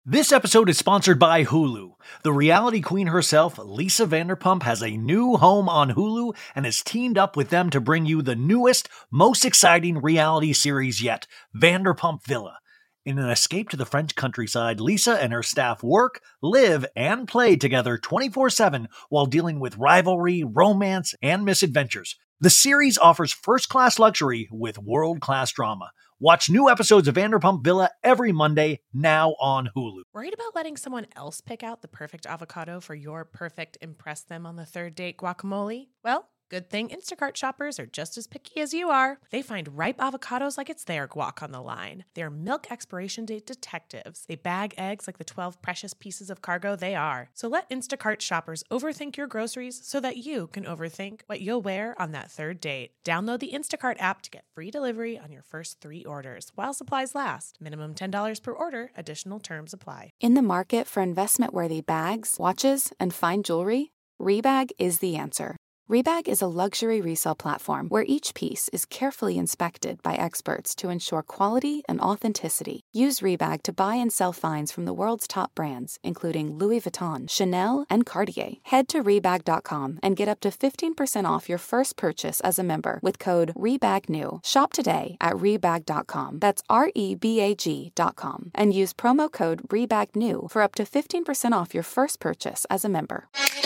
This episode is sponsored by Hulu. The reality queen herself, Lisa Vanderpump, has a new home on Hulu and has teamed up with them to bring you the newest, most exciting reality series yet, Vanderpump Villa. In an escape to the French countryside, Lisa and her staff work, live, and play together 24/7 while dealing with rivalry, romance, and misadventures. The series offers first-class luxury with world-class drama. Watch new episodes of Vanderpump Villa every Monday, now on Hulu. Worried about letting someone else pick out the perfect avocado for your perfect impress them on the third date guacamole? Well, good thing Instacart shoppers are just as picky as you are. They find ripe avocados like it's their guac on the line. They're milk expiration date detectives. They bag eggs like the 12 precious pieces of cargo they are. So let Instacart shoppers overthink your groceries so that you can overthink what you'll wear on that third date. Download the Instacart app to get free delivery on your first 3 orders while supplies last. Minimum $10 per order. Additional terms apply. In the market for investment-worthy bags, watches, and fine jewelry, Rebag is the answer. Rebag is a luxury resale platform where each piece is carefully inspected by experts to ensure quality and authenticity. Use Rebag to buy and sell finds from the world's top brands, including Louis Vuitton, Chanel, and Cartier. Head to Rebag.com and get up to 15% off your first purchase as a member with code REBAGNEW. Shop today at Rebag.com. That's REBAG.com. And use promo code REBAGNEW for up to 15% off your first purchase as a member.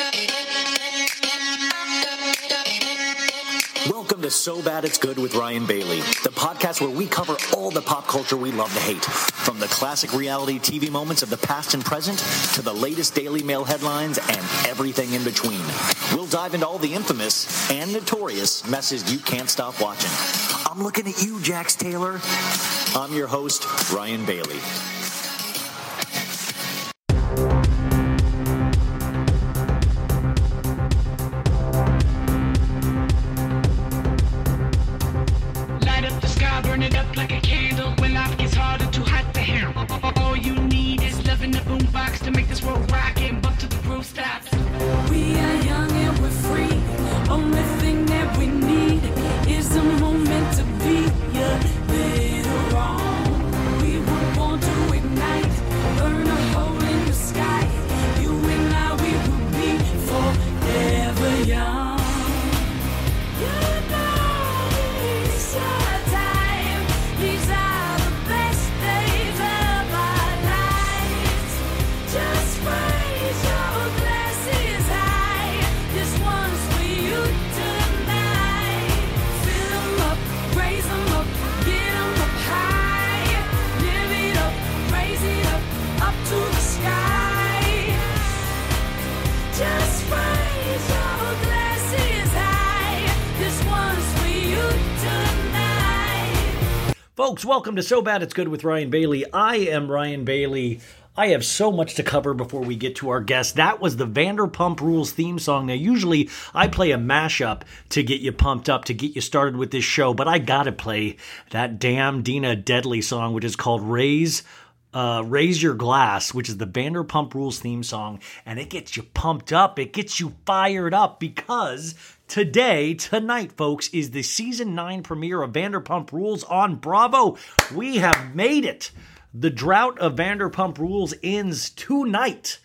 Welcome to So Bad It's Good with Ryan Bailey, the podcast where we cover all the pop culture we love to hate, from the classic reality TV moments of the past and present to the latest Daily Mail headlines and everything in between. We'll dive into all the infamous and notorious messes you can't stop watching. I'm looking at you, Jax Taylor. I'm your host, Ryan Bailey. Burn it up like a candle when life gets harder, too hot to handle. All you need is love in the boombox to make this world rock and bump to the groove stops. We are young and we're free. Only thing that we need is a moment to be a little wrong. We were born to ignite, burn a hole in the sky. You and I, we will be forever young. Folks, welcome to So Bad It's Good with Ryan Bailey. I am Ryan Bailey. I have so much to cover before we get to our guest. That was the Vanderpump Rules theme song. Now, usually I play a mashup to get you pumped up, to get you started with this show, but I gotta play that damn Dina Deadly song, which is called Raise Your Glass, which is the Vanderpump Rules theme song, and it gets you pumped up. It gets you fired up because tonight, folks, is the Season 9 premiere of Vanderpump Rules on Bravo. We have made it. The drought of Vanderpump Rules ends tonight.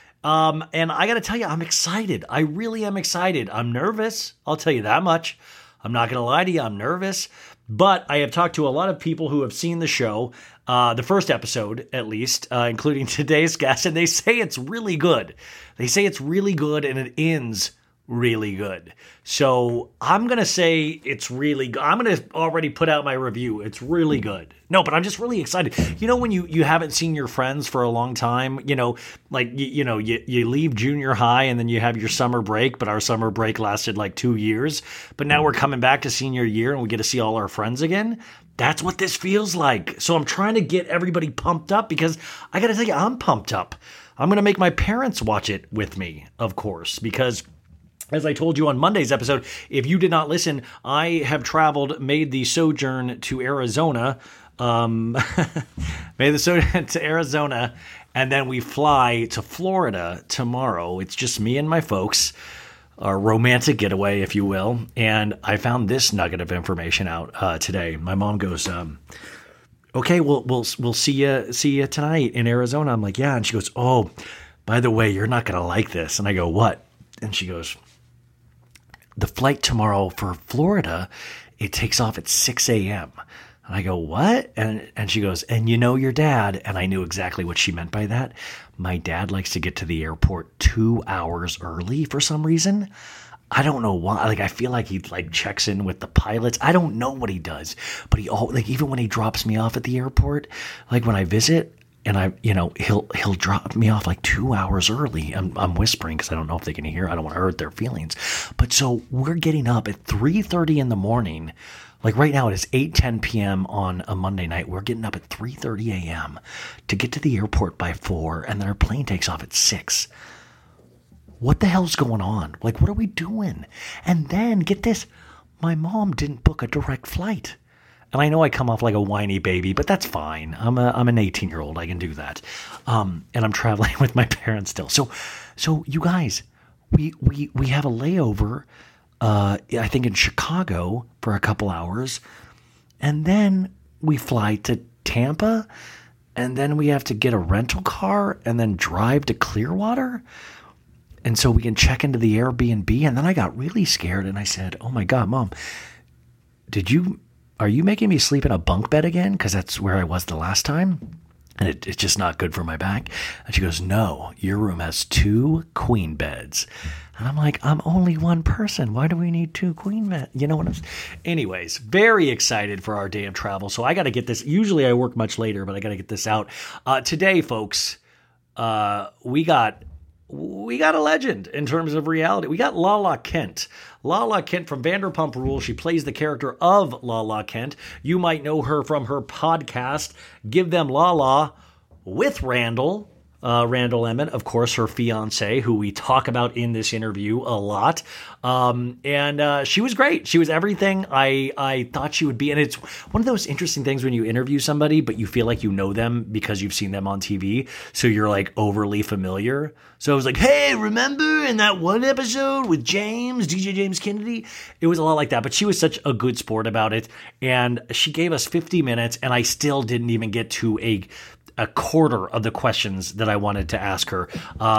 And I got to tell you, I'm excited. I really am excited. I'm nervous. I'll tell you that much. I'm not going to lie to you. I'm nervous. But I have talked to a lot of people who have seen the show, the first episode at least, including today's guest, and they say it's really good. They say it's really good and it ends really good. So I'm going to say it's really good. I'm going to already put out my review. It's really good. No, but I'm just really excited. You know, when you haven't seen your friends for a long time, you know, like, you leave junior high and then you have your summer break, but our summer break lasted like 2 years. But now we're coming back to senior year and we get to see all our friends again. That's what this feels like. So I'm trying to get everybody pumped up because I got to tell you, I'm pumped up. I'm going to make my parents watch it with me, of course, because as I told you on Monday's episode, if you did not listen, I have made the sojourn to Arizona, made the sojourn to Arizona, and then we fly to Florida tomorrow. It's just me and my folks, a romantic getaway, if you will. And I found this nugget of information out today. My mom goes, okay, we'll see you tonight in Arizona. I'm like, yeah. And she goes, oh, by the way, you're not going to like this. And I go, what? And she goes, the flight tomorrow for Florida, it takes off at 6 a.m. And I go, what? And she goes, and you know your dad. And I knew exactly what she meant by that. My dad likes to get to the airport 2 hours early for some reason. I don't know why. Like, I feel like he like checks in with the pilots. I don't know what he does, but even when he drops me off at the airport, like when I visit, and he'll drop me off like 2 hours early. I'm whispering because I don't know if they can hear. I don't want to hurt their feelings. But so we're getting up at 3:30 in the morning. Like right now it is 8:10 p.m. on a Monday night. We're getting up at 3:30 a.m. to get to the airport by 4, and then our plane takes off at 6. What the hell's going on? Like, what are we doing? And then get this, my mom didn't book a direct flight. And I know I come off like a whiny baby, but that's fine. I'm an 18-year-old. I can do that. And I'm traveling with my parents still. So you guys, we have a layover, I think in Chicago for a couple hours. And then we fly to Tampa. And then we have to get a rental car and then drive to Clearwater. And so we can check into the Airbnb. And then I got really scared and I said, oh my God, Mom, are you making me sleep in a bunk bed again? Because that's where I was the last time. And it's just not good for my back. And she goes, no, your room has 2 queen beds. And I'm like, I'm only one person. Why do we need 2 queen beds? You know what I'm saying? Anyways, very excited for our day of travel. So I got to get this. Usually I work much later, but I got to get this out. Today, folks, we got a legend in terms of reality. We got Lala Kent. Lala Kent from Vanderpump Rules. She plays the character of Lala Kent. You might know her from her podcast, Give Them Lala, with Randall. Randall Emmett, of course, her fiance, who we talk about in this interview a lot. And she was great. She was everything I thought she would be. And it's one of those interesting things when you interview somebody, but you feel like you know them because you've seen them on TV. So you're like overly familiar. So I was like, hey, remember in that one episode with DJ James Kennedy? It was a lot like that, but she was such a good sport about it. And she gave us 50 minutes and I still didn't even get to a quarter of the questions that I wanted to ask her.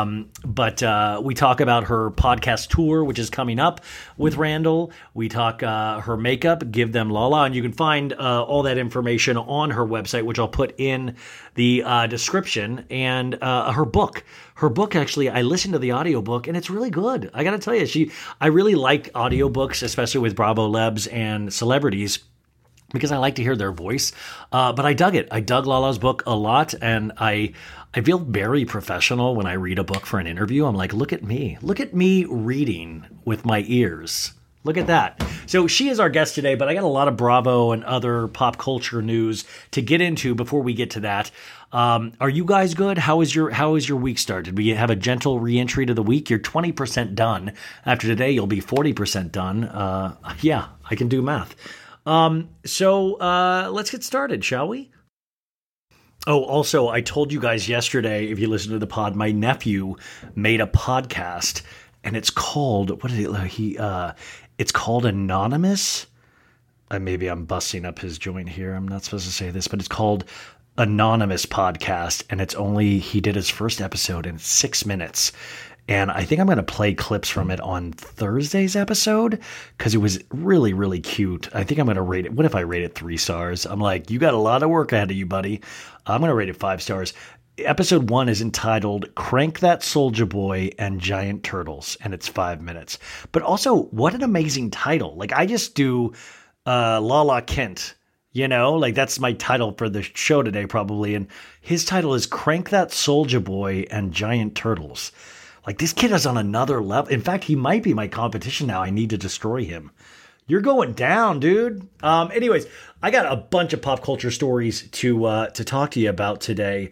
But we talk about her podcast tour, which is coming up with Randall. We talk her makeup, Give Them Lala, and you can find all that information on her website, which I'll put in the description, and her book. Her book, actually, I listened to the audiobook, and it's really good. I got to tell you, I really like audiobooks, especially with Bravo Lebs and celebrities, because I like to hear their voice. But I dug it. I dug Lala's book a lot, and I feel very professional when I read a book for an interview. I'm like, look at me. Look at me reading with my ears. Look at that. So she is our guest today, but I got a lot of Bravo and other pop culture news to get into before we get to that. Are you guys good? How is your week started? Did we have a gentle reentry to the week? You're 20% done. After today, you'll be 40% done. Yeah, I can do math. So let's get started, shall we? Oh, also, I told you guys yesterday, if you listen to the pod, my nephew made a podcast, and it's called, what is it? It's called Anonymous. Maybe I'm busting up his joint here. I'm not supposed to say this, but it's called Anonymous Podcast, and he did his first episode in 6 minutes. And I think I'm going to play clips from it on Thursday's episode because it was really, really cute. I think I'm going to rate it. What if I rate it 3 stars? I'm like, you got a lot of work ahead of you, buddy. I'm going to rate it 5 stars. Episode 1 is entitled Crank That Soulja Boy and Giant Turtles, and it's 5 minutes. But also, what an amazing title. Like, I just do Lala Kent, like that's my title for the show today probably. And his title is Crank That Soulja Boy and Giant Turtles. Like, this kid is on another level. In fact, he might be my competition now. I need to destroy him. You're going down, dude. Anyways, I got a bunch of pop culture stories to talk to you about today.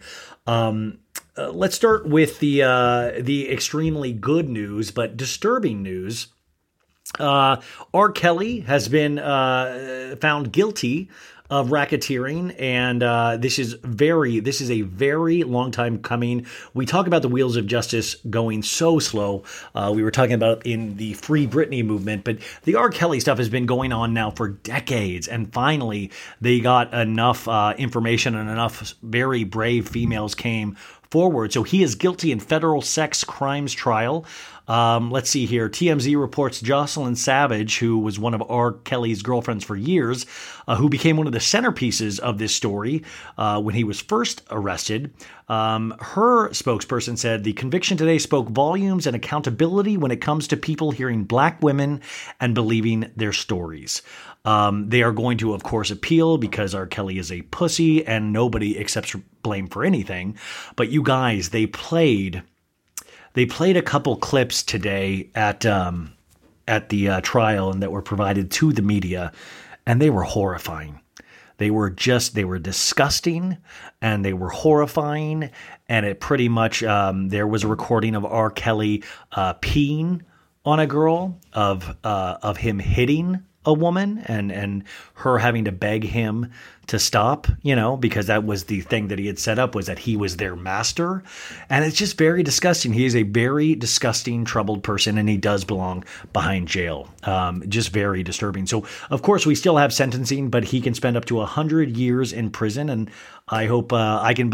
Let's start with the extremely good news, but disturbing news. R. Kelly has been found guilty of racketeering, and this is a very long time coming. We talk about the wheels of justice going so slow. We were talking about it in the Free Britney movement, but the R. Kelly stuff has been going on now for decades, and finally they got enough information and enough very brave females came forward. So he is guilty in federal sex crimes trial. Let's see here. TMZ reports Jocelyn Savage, who was one of R. Kelly's girlfriends for years, who became one of the centerpieces of this story when he was first arrested. Her spokesperson said the conviction today spoke volumes and accountability when it comes to people hearing Black women and believing their stories. They are going to, of course, appeal because R. Kelly is a pussy and nobody accepts blame for anything. But you guys, they played a couple clips today at the trial and that were provided to the media, and they were horrifying. They were disgusting and they were horrifying. And it pretty much, there was a recording of R. Kelly peeing on a girl, of him hitting a woman and her having to beg him to stop, because that was the thing that he had set up, was that he was their master. And it's just very disgusting. He is a very disgusting, troubled person, and he does belong behind jail. Just very disturbing. So, of course, we still have sentencing, but he can spend up to 100 years in prison. And I hope I can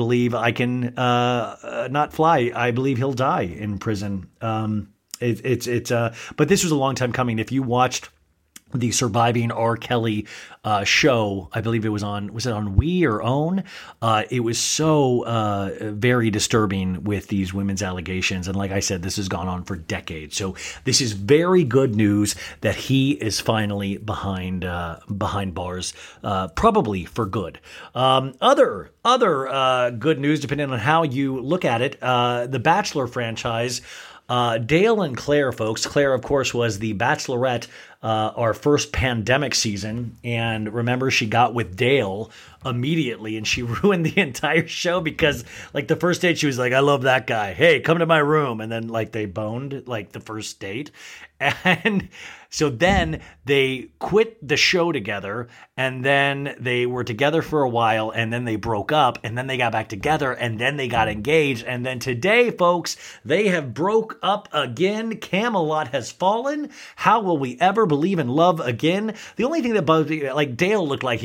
not fly. I believe he'll die in prison. But this was a long time coming. If you watched the Surviving R. Kelly show, I believe was it on We or OWN? It was so very disturbing with these women's allegations. And like I said, this has gone on for decades. So this is very good news that he is finally behind bars, probably for good. Other good news, depending on how you look at it, the Bachelor franchise, Dale and Claire, folks. Claire, of course, was the Bachelorette our first pandemic season. And remember, she got with Dale immediately and she ruined the entire show because like the first date, she was like, I love that guy. Hey, come to my room. And then like they boned like the first date. And so then they quit the show together and then they were together for a while and then they broke up and then they got back together and then they got engaged. And then today, folks, they have broke up again. Camelot has fallen. How will we ever believe in love again? The only thing that bugs me, like Dale looks like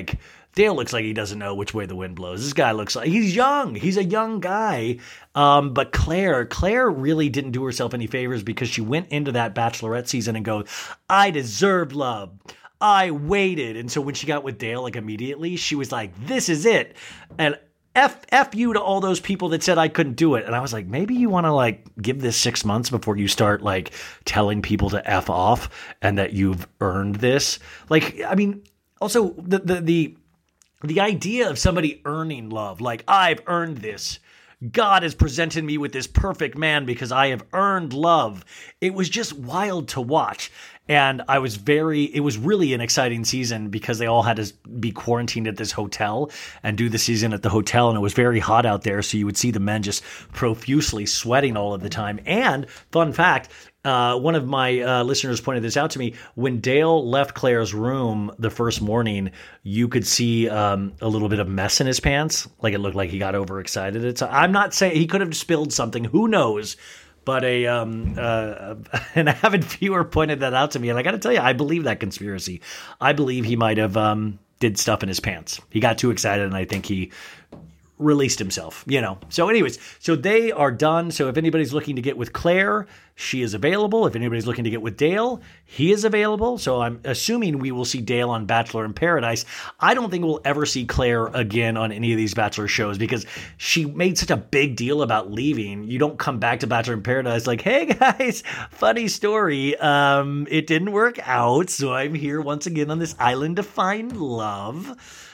he doesn't know which way the wind blows. This guy looks like he's young. He's a young guy. But Claire really didn't do herself any favors because she went into that Bachelorette season and goes, I deserved love. I waited. And so when she got with Dale, like immediately, she was like, this is it. And F you to all those people that said I couldn't do it. And I was like, maybe you want to like give this 6 months before you start like telling people to F off and that you've earned this. Like, I mean, also the idea of somebody earning love, like I've earned this. God has presented me with this perfect man because I have earned love. It was just wild to watch. And it was really an exciting season because they all had to be quarantined at this hotel and do the season at the hotel. And it was very hot out there. So you would see the men just profusely sweating all of the time. And fun fact, one of my listeners pointed this out to me. When Dale left Claire's room the first morning, you could see a little bit of mess in his pants. Like it looked like he got overexcited. I'm not saying he could have spilled something. Who knows? But an avid viewer pointed that out to me. And I got to tell you, I believe that conspiracy. I believe he might have did stuff in his pants. He got too excited and I think he released himself, So anyways, so they are done. So if anybody's looking to get with Claire, she is available. If anybody's looking to get with Dale, he is available. So I'm assuming we will see Dale on Bachelor in Paradise. I don't think we'll ever see Claire again on any of these Bachelor shows because she made such a big deal about leaving. You don't come back to Bachelor in Paradise like, hey guys, funny story. It didn't work out. So I'm here once again on this island to find love.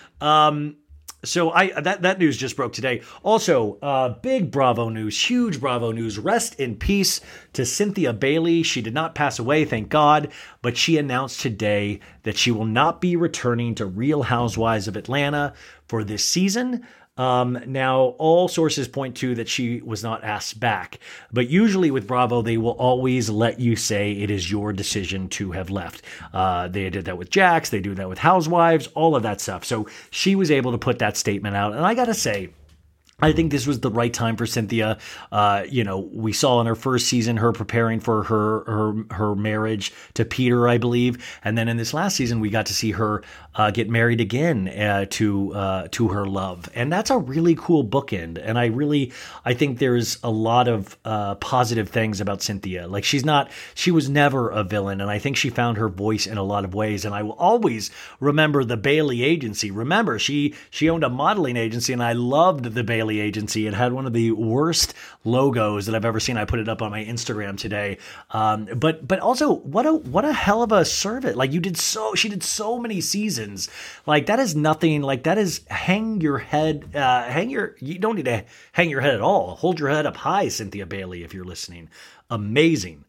So that news just broke today. Also, big Bravo news, huge Bravo news. Rest in peace to Cynthia Bailey. She did not pass away, thank God, but she announced today that she will not be returning to Real Housewives of Atlanta for this season. Now, all sources point to that she was not asked back, but usually with Bravo, they will always let you say it is your decision to have left. They did that with Jax, they do that with Housewives, all of that stuff. So she was able to put that statement out, and I gotta say, I think this was the right time for Cynthia. We saw in her first season her preparing for her marriage to Peter, I believe, and then in this last season we got to see her get married again to her love, and that's a really cool bookend. And I think there's a lot of positive things about Cynthia. Like she was never a villain, and I think she found her voice in a lot of ways. And I will always remember the Bailey Agency. Remember, she owned a modeling agency, and I loved the Bailey Agency. It had one of the worst logos that I've ever seen. I put it up on my Instagram today. But also, what a hell of a servant. Like she did so many seasons. Like that is nothing. Like that is hang your head. You don't need to hang your head at all. Hold your head up high, Cynthia Bailey, if you're listening. Amazing.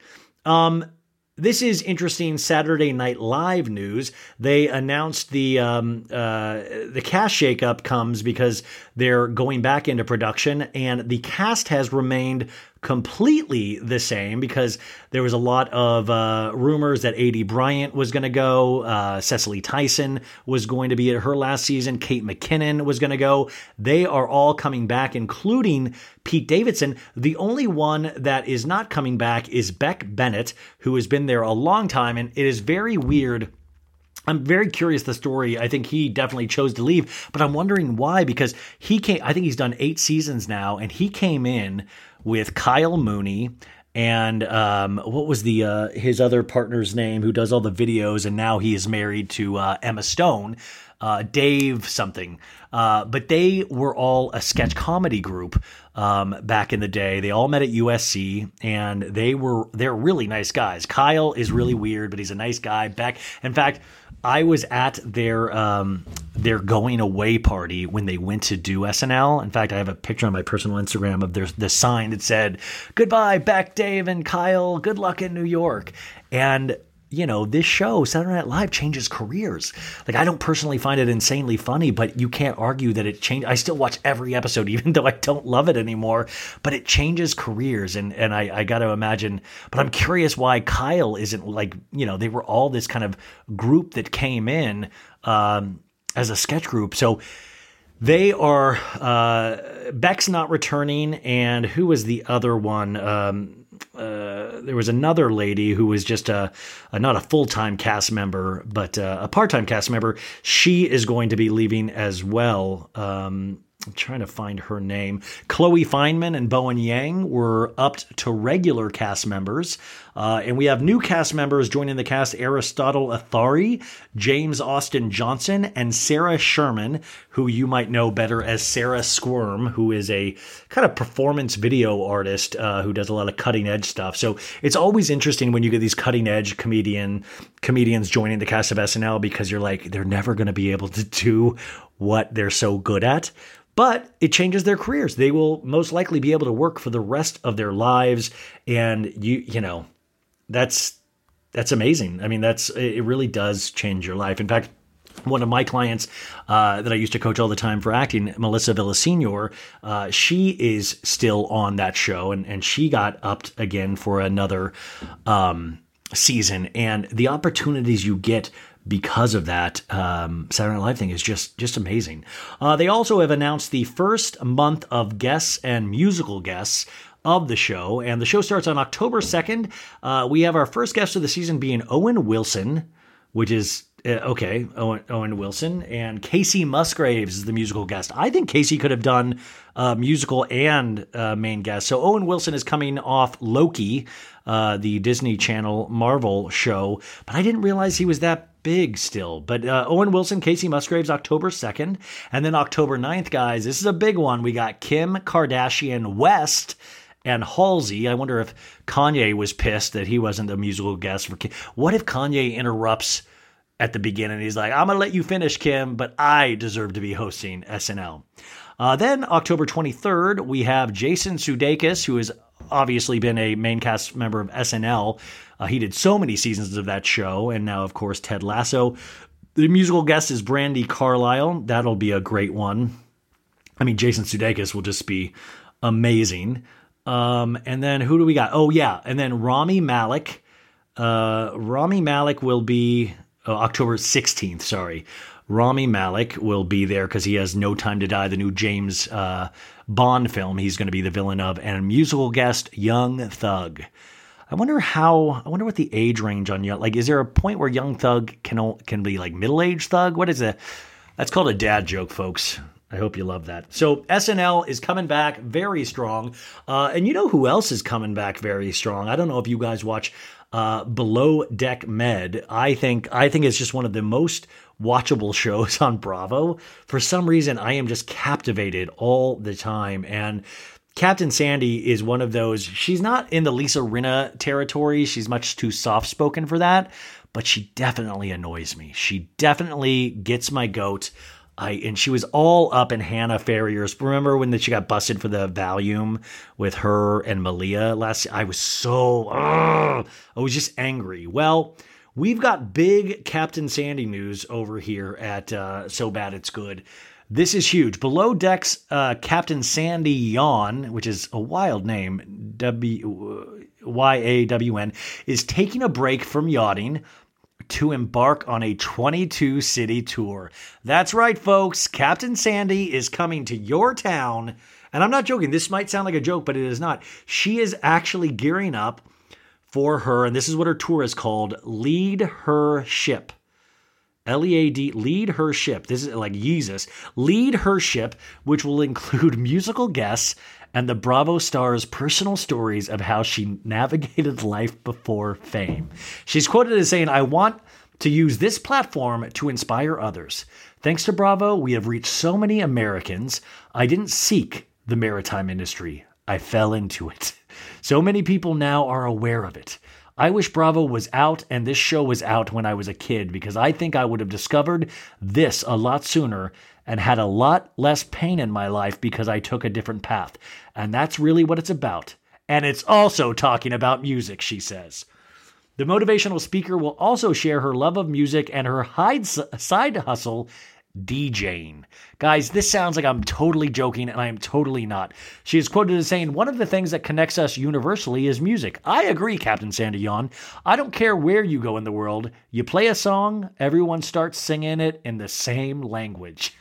This is interesting Saturday Night Live news. They announced the cast shakeup comes because they're going back into production, and the cast has remained completely the same because there was a lot of rumors that A.D. Bryant was going to go, Cecily Tyson was going to be at her last season, Kate McKinnon was going to go. They are all coming back, including Pete Davidson. The only one that is not coming back is Beck Bennett, who has been there a long time, and it is very weird. I'm very curious the story. I think he definitely chose to leave, but I'm wondering why, because I think he's done 8 seasons now, and he came in with Kyle Mooney and what was his other partner's name who does all the videos, and now he is married to Emma Stone, Dave something. But they were all a sketch comedy group back in the day. They all met at USC, and they're really nice guys. Kyle is really weird, but he's a nice guy. Beck, in fact, I was at their going away party when they went to do SNL. In fact, I have a picture on my personal Instagram of the sign that said, "Goodbye, Beck, Dave, and Kyle. Good luck in New York." And this show, Saturday Night Live, changes careers. Like, I don't personally find it insanely funny, but you can't argue that it changed. I still watch every episode, even though I don't love it anymore, but it changes careers. And I got to imagine, but I'm curious why Kyle isn't they were all this kind of group that came in as a sketch group. So they are, Beck's not returning. And who was the other one? There was another lady who was just not a full-time cast member, but a part-time cast member. She is going to be leaving as well. I'm trying to find her name. Chloe Fineman and Bowen Yang were upped to regular cast members. And we have new cast members joining the cast: Aristotle Athari, James Austin Johnson, and Sarah Sherman, who you might know better as Sarah Squirm, who is a kind of performance video artist who does a lot of cutting edge stuff. So it's always interesting when you get these cutting edge comedians joining the cast of SNL, because you're like, they're never going to be able to do what they're so good at. But it changes their careers. They will most likely be able to work for the rest of their lives. And that's amazing. I mean, it really does change your life. In fact, one of my clients that I used to coach all the time for acting, Melissa Villasenor, she is still on that show, and she got upped again for another season. And the opportunities you get because of that Saturday Night Live thing is just amazing. They also have announced the first month of guests and musical guests of the show, and the show starts on October 2nd. We have our first guest of the season being Owen Wilson, which is okay, Owen Wilson, and Casey Musgraves is the musical guest. I think Casey could have done musical and main guest. So Owen Wilson is coming off Loki, the Disney Channel Marvel show, but I didn't realize he was that big still. But Owen Wilson, Casey Musgraves, October 2nd. And then October 9th, guys, this is a big one. We got Kim Kardashian West and Halsey. I wonder if Kanye was pissed that he wasn't the musical guest for Kim. What if Kanye interrupts at the beginning? He's like, I'm going to let you finish, Kim, but I deserve to be hosting SNL. Then October 23rd, we have Jason Sudeikis, who has obviously been a main cast member of SNL. He did so many seasons of that show, and now, of course, Ted Lasso. The musical guest is Brandi Carlile. That'll be a great one. I mean, Jason Sudeikis will just be amazing. And then who do we got? Oh, yeah. And then Rami Malek. Rami Malek will be October 16th. Sorry. Rami Malek will be there because he has No Time to Die, the new James Bond film he's going to be the villain of, and musical guest Young Thug. I wonder what the age range on Young, like, is there a point where Young Thug can be like middle-aged Thug? What is it? That's called a dad joke, folks. I hope you love that. So SNL is coming back very strong. And you know who else is coming back very strong? I don't know if you guys watch Below Deck Med. I think it's just one of the most watchable shows on Bravo. For some reason, I am just captivated all the time. And Captain Sandy is one of those, she's not in the Lisa Rinna territory. She's much too soft-spoken for that, but she definitely annoys me. She definitely gets my goat. And she was all up in Hannah Ferrier's. Remember when she got busted for the Valium with her and Malia last? I was I was just angry. Well, we've got big Captain Sandy news over here at So Bad It's Good. This is huge. Below Deck's Captain Sandy Yawn, which is a wild name, YAWN, is taking a break from yachting to embark on a 22-city tour. That's right, folks. Captain Sandy is coming to your town. And I'm not joking. This might sound like a joke, but it is not. She is actually gearing up for her, and this is what her tour is called, Lead Her Ship. Lead, Lead Her Ship. This is like Jesus. Lead Her Ship, which will include musical guests and the Bravo star's personal stories of how she navigated life before fame. She's quoted as saying, "I want to use this platform to inspire others. Thanks to Bravo, we have reached so many Americans. I didn't seek the maritime industry. I fell into it. So many people now are aware of it. I wish Bravo was out and this show was out when I was a kid, because I think I would have discovered this a lot sooner and had a lot less pain in my life because I took a different path. And that's really what it's about. And it's also talking about music," she says. The motivational speaker will also share her love of music and her side hustle, DJing. Guys, this sounds like I'm totally joking, and I am totally not. She is quoted as saying, "One of the things that connects us universally is music." I agree, Captain Sandy Yawn. I don't care where you go in the world. You play a song, everyone starts singing it in the same language.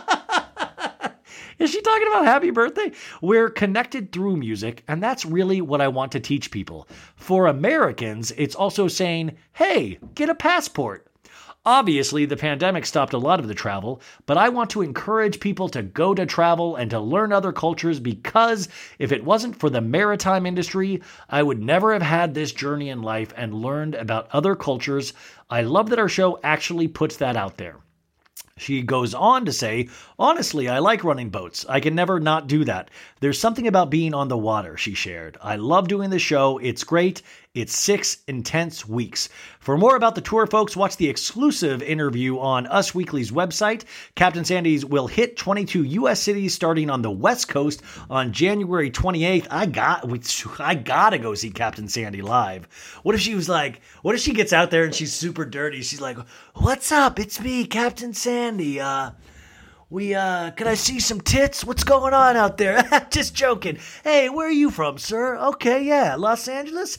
Is she talking about Happy Birthday? We're connected through music, and that's really what I want to teach people. For Americans, it's also saying, hey, get a passport. Obviously, the pandemic stopped a lot of the travel, but I want to encourage people to go to travel and to learn other cultures, because if it wasn't for the maritime industry, I would never have had this journey in life and learned about other cultures. I love that our show actually puts that out there. She goes on to say, "Honestly, I like running boats. I can never not do that. There's something about being on the water," she shared. "I love doing the show. It's great. It's 6 intense weeks." For more about the tour, folks, watch the exclusive interview on Us Weekly's website. Captain Sandy's will hit 22 U.S. cities starting on the West Coast on January 28th. I gotta go see Captain Sandy live. What if she gets out there and she's super dirty? She's like, "What's up? It's me, Captain Sandy. Can I see some tits? What's going on out there?" Just joking. "Hey, where are you from, sir?" "Okay, yeah, Los Angeles?"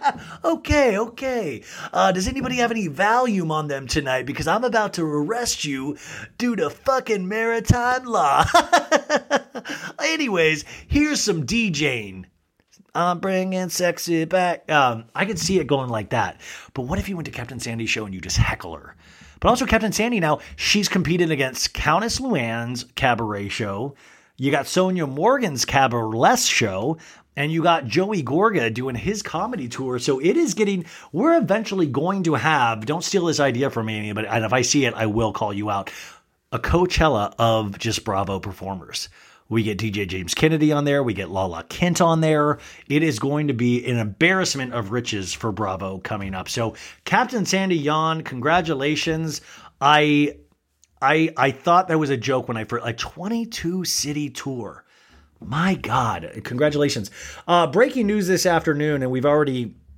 Okay. Does anybody have any Valium on them tonight? Because I'm about to arrest you due to fucking maritime law. Anyways, here's some DJing. I'm bringing sexy back. I could see it going like that. But what if you went to Captain Sandy's show and you just heckle her? But also Captain Sandy now, she's competing against Countess Luann's cabaret show. You got Sonia Morgan's cabaret show. And you got Joey Gorga doing his comedy tour. So it is we're eventually going to have, don't steal this idea from me, but if I see it, I will call you out, a Coachella of just Bravo performers. We get DJ James Kennedy on there. We get Lala Kent on there. It is going to be an embarrassment of riches for Bravo coming up. So Captain Sandy Yawn, congratulations. I thought that was a joke when I first, a 22-city tour. My God, congratulations. Breaking news this afternoon, and we've already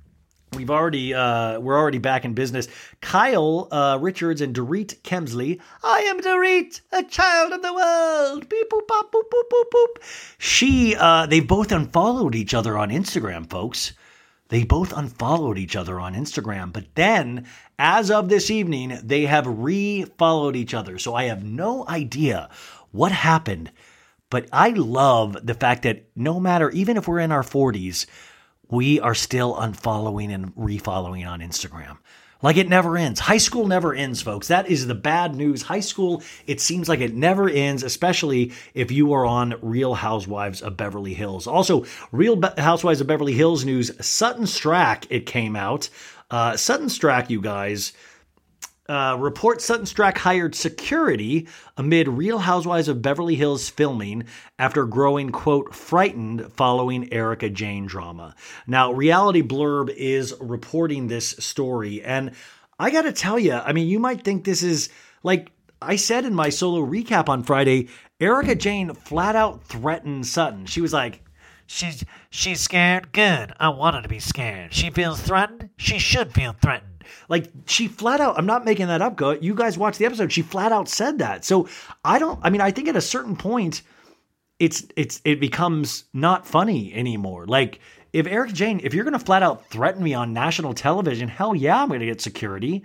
we're already back in business. Kyle Richards and Dorit Kemsley. I am Dorit, a child of the world. Beep boop bop boop boop boop boop. They both unfollowed each other on Instagram, folks. They both unfollowed each other on Instagram, but then, as of this evening, they have re-followed each other. So I have no idea what happened, but I love the fact that no matter, even if we're in our 40s, we are still unfollowing and re-following on Instagram. Like it never ends. High school never ends, folks. That is the bad news. High school, it seems like it never ends, especially if you are on Real Housewives of Beverly Hills. Also, Real Housewives of Beverly Hills news, Sutton Stracke, it came out. Sutton Stracke, you guys, report Sutton Stracke hired security amid Real Housewives of Beverly Hills filming after growing, quote, frightened following Erika Jayne drama. Now, Reality Blurb is reporting this story, and I got to tell you, I mean, you might think this is, like I said in my solo recap on Friday, Erika Jayne flat out threatened Sutton. She was like, She's scared? Good. I want her to be scared. She feels threatened? She should feel threatened. like she flat out, I'm not making that up, you guys watch the episode, she flat out said that. So I think at a certain point, it becomes not funny anymore. Like if Erika Jayne, if you're going to flat out threaten me on national television, hell yeah, I'm going to get security.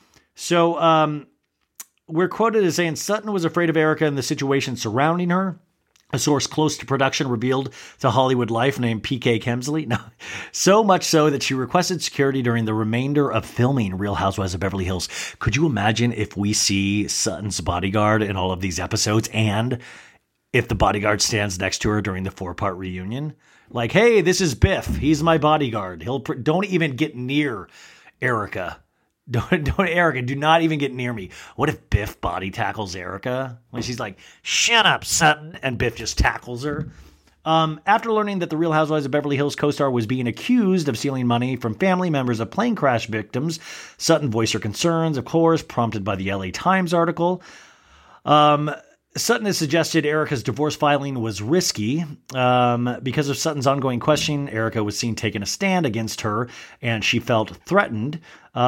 So we're quoted as saying Sutton was afraid of Erika and the situation surrounding her. A source close to production revealed to Hollywood Life named PK Kemsley. No, so much so that she requested security during the remainder of filming Real Housewives of Beverly Hills. Could you imagine if we see Sutton's bodyguard in all of these episodes, and if the bodyguard stands next to her during the 4-part reunion? Like, hey, this is Biff. He's my bodyguard. Don't even get near Erika. Don't Erika, do not even get near me. What if Biff body tackles Erika? When she's like, shut up, Sutton, and Biff just tackles her. After learning that the Real Housewives of Beverly Hills co-star was being accused of stealing money from family members of plane crash victims, Sutton voiced her concerns, of course, prompted by the LA Times article. Sutton has suggested Erika's divorce filing was risky. Because of Sutton's ongoing questioning, Erika was seen taking a stand against her, and she felt threatened.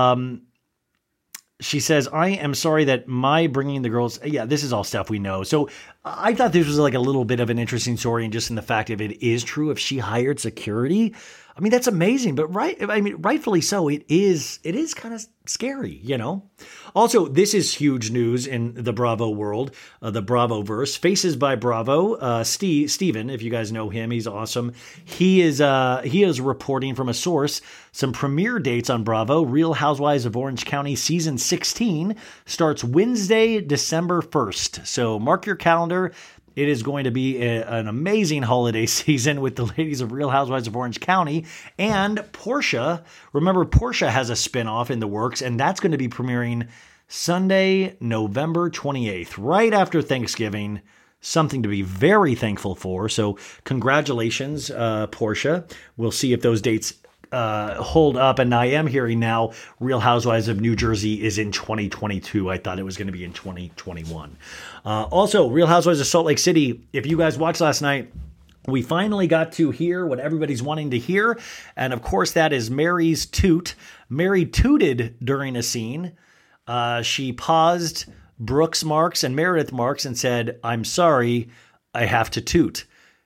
She says, I am sorry that my bringing the girls... Yeah, this is all stuff we know. So I thought this was like a little bit of an interesting story, and just in the fact if it is true, if she hired security, I mean, that's amazing. But rightfully so, it is kind of scary, you know? Also, this is huge news in the Bravo world, the Bravo-verse. Faces by Bravo, Steven, if you guys know him, he's awesome. He is reporting from a source some premiere dates on Bravo. Real Housewives of Orange County Season 16 starts Wednesday, December 1st. So mark your calendar. It is going to be an amazing holiday season with the ladies of Real Housewives of Orange County and Portia. Remember, Portia has a spinoff in the works, and that's going to be premiering Sunday, November 28th, right after Thanksgiving. Something to be very thankful for. So congratulations, Portia. We'll see if those dates hold up. And I am hearing now Real Housewives of New Jersey is in 2022. I thought it was going to be in 2021. Also, Real Housewives of Salt Lake City. If you guys watched last night, we finally got to hear what everybody's wanting to hear. And of course, that is Mary's toot. Mary tooted during a scene. She paused Brooks Marks and Meredith Marks and said, I'm sorry, I have to toot.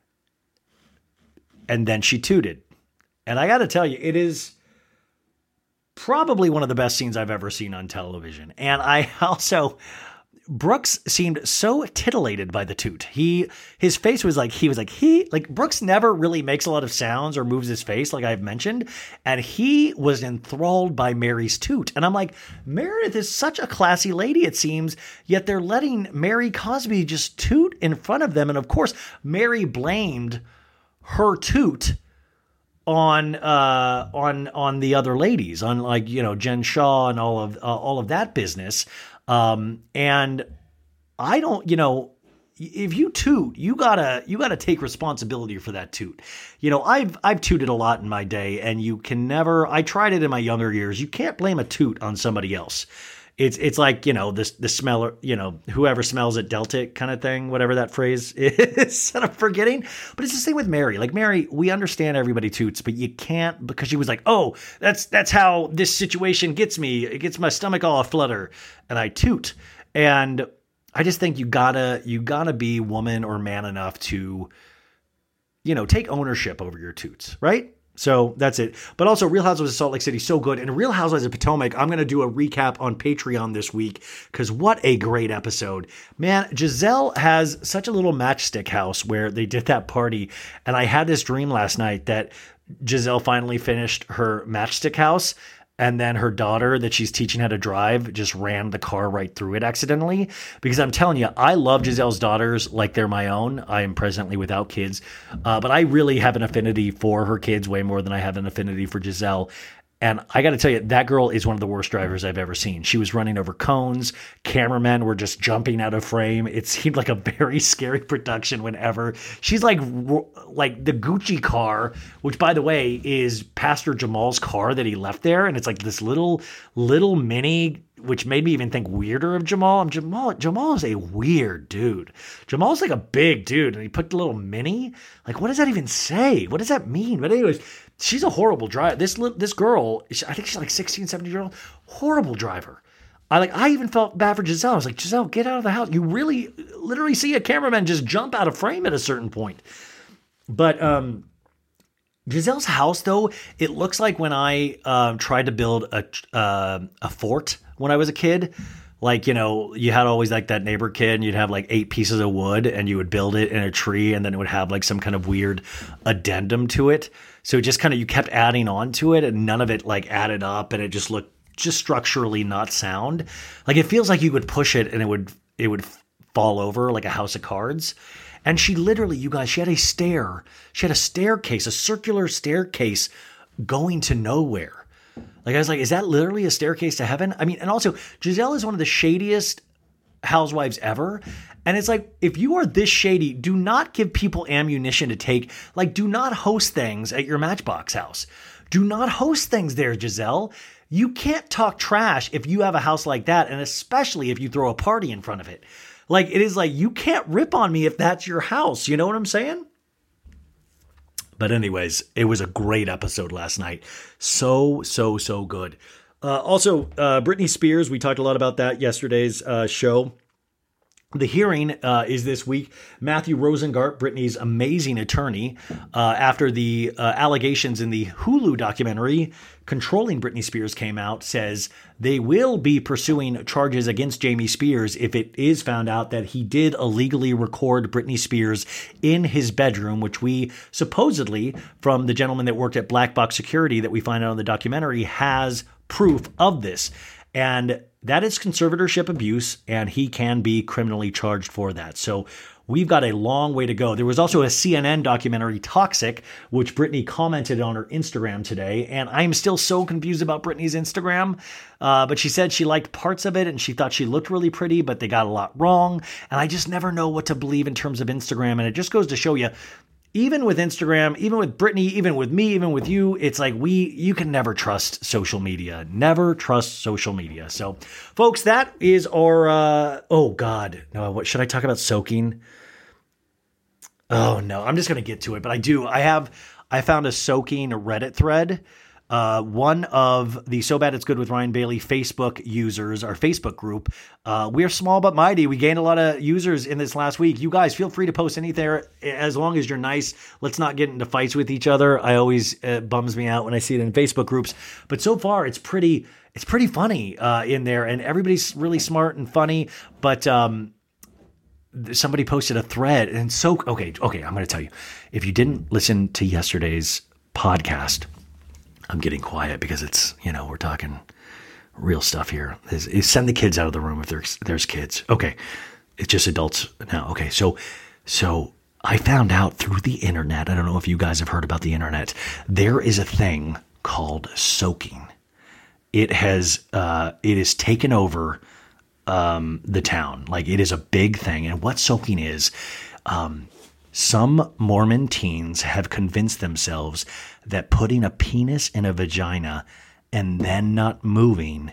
And then she tooted. And I got to tell you, it is probably one of the best scenes I've ever seen on television. And Brooks seemed so titillated by the toot. His face was like, Brooks never really makes a lot of sounds or moves his face, like I've mentioned. And he was enthralled by Mary's toot. And I'm like, Meredith is such a classy lady, it seems, yet they're letting Mary Cosby just toot in front of them. And of course, Mary blamed her toot on the other ladies, on like, you know, Jen Shaw and all of that business. And I don't, you know, if you toot, you gotta take responsibility for that toot. You know, I've tooted a lot in my day, and you can never, I tried it in my younger years. You can't blame a toot on somebody else. It's like, the smeller, whoever smells it dealt it kind of thing, whatever that phrase is. And I'm forgetting. But it's the same with Mary. Like, Mary, we understand everybody toots, but you can't, because she was like, oh, that's how this situation gets me. It gets my stomach all aflutter, and I toot. And I just think you gotta be woman or man enough to, take ownership over your toots, right? So that's it. But also, Real Housewives of Salt Lake City, so good. And Real Housewives of Potomac, I'm going to do a recap on Patreon this week, because what a great episode. Man, Giselle has such a little matchstick house where they did that party. And I had this dream last night that Giselle finally finished her matchstick house, and then her daughter that she's teaching how to drive just ran the car right through it accidentally. Because I'm telling you, I love Giselle's daughters like they're my own. I am presently without kids. But I really have an affinity for her kids way more than I have an affinity for Giselle. And I got to tell you, that girl is one of the worst drivers I've ever seen. She was running over cones. Cameramen were just jumping out of frame. It seemed like a very scary production whenever. She's like the Gucci car, which, by the way, is Pastor Jamal's car that he left there. And it's like this little mini, which made me even think weirder of Jamal. Jamal is a weird dude. Jamal's like a big dude, and he put the little mini. Like, what does that even say? What does that mean? But anyways, she's a horrible driver. This girl, I think she's like 16, 17-year-old, horrible driver. I even felt bad for Giselle. I was like, Giselle, get out of the house. You really literally see a cameraman just jump out of frame at a certain point. But Giselle's house, though, it looks like when I tried to build a fort when I was a kid. Like, you had always like that neighbor kid, and you'd have like 8 pieces of wood, and you would build it in a tree, and then it would have like some kind of weird addendum to it. So it just kind of, you kept adding on to it, and none of it like added up, and it just looked just structurally not sound. Like, it feels like you would push it and it would fall over like a house of cards. And she literally, you guys, she had a staircase, a circular staircase going to nowhere. Like, I was like, is that literally a staircase to heaven? I mean, and also, Giselle is one of the shadiest housewives ever. And it's like, if you are this shady, do not give people ammunition to take. Like, do not host things at your Matchbox house. Do not host things there, Giselle. You can't talk trash if you have a house like that, and especially if you throw a party in front of it. Like, it is like, you can't rip on me if that's your house. You know what I'm saying? But anyways, it was a great episode last night. So good. Also, Britney Spears, we talked a lot about that yesterday's show. The hearing is this week. Matthew Rosengart, Britney's amazing attorney, after the allegations in the Hulu documentary Controlling Britney Spears came out, says they will be pursuing charges against Jamie Spears if it is found out that he did illegally record Britney Spears in his bedroom, which we supposedly, from the gentleman that worked at Black Box Security that we find out in the documentary, has proof of this. And that is conservatorship abuse, and he can be criminally charged for that. So we've got a long way to go. There was also a CNN documentary, Toxic, which Britney commented on her Instagram today. And I'm still so confused about Britney's Instagram. But she said she liked parts of it, and she thought she looked really pretty, but they got a lot wrong. And I just never know what to believe in terms of Instagram. And it just goes to show you, even with Instagram, even with Britney, even with me, even with you, it's like you can never trust social media. Never trust social media. So, folks, that is our, oh God, no, what should I talk about? Soaking? Oh no, I'm just going to get to it. But I found a soaking Reddit thread. One of the So Bad It's Good with Ryan Bailey Facebook users, our Facebook group. We're small but mighty. We gained a lot of users in this last week. You guys feel free to post anything there as long as you're nice. Let's not get into fights with each other. I always bums me out when I see it in Facebook groups. But so far, it's pretty funny in there, and everybody's really smart and funny. But somebody posted a thread, and okay. I'm going to tell you, if you didn't listen to yesterday's podcast, I'm getting quiet because it's, we're talking real stuff here. Is send the kids out of the room if there's kids. Okay. It's just adults now. Okay. So I found out through the internet, I don't know if you guys have heard about the internet, there is a thing called soaking. It has taken over the town. Like, it is a big thing. And what soaking is, some Mormon teens have convinced themselves that putting a penis in a vagina and then not moving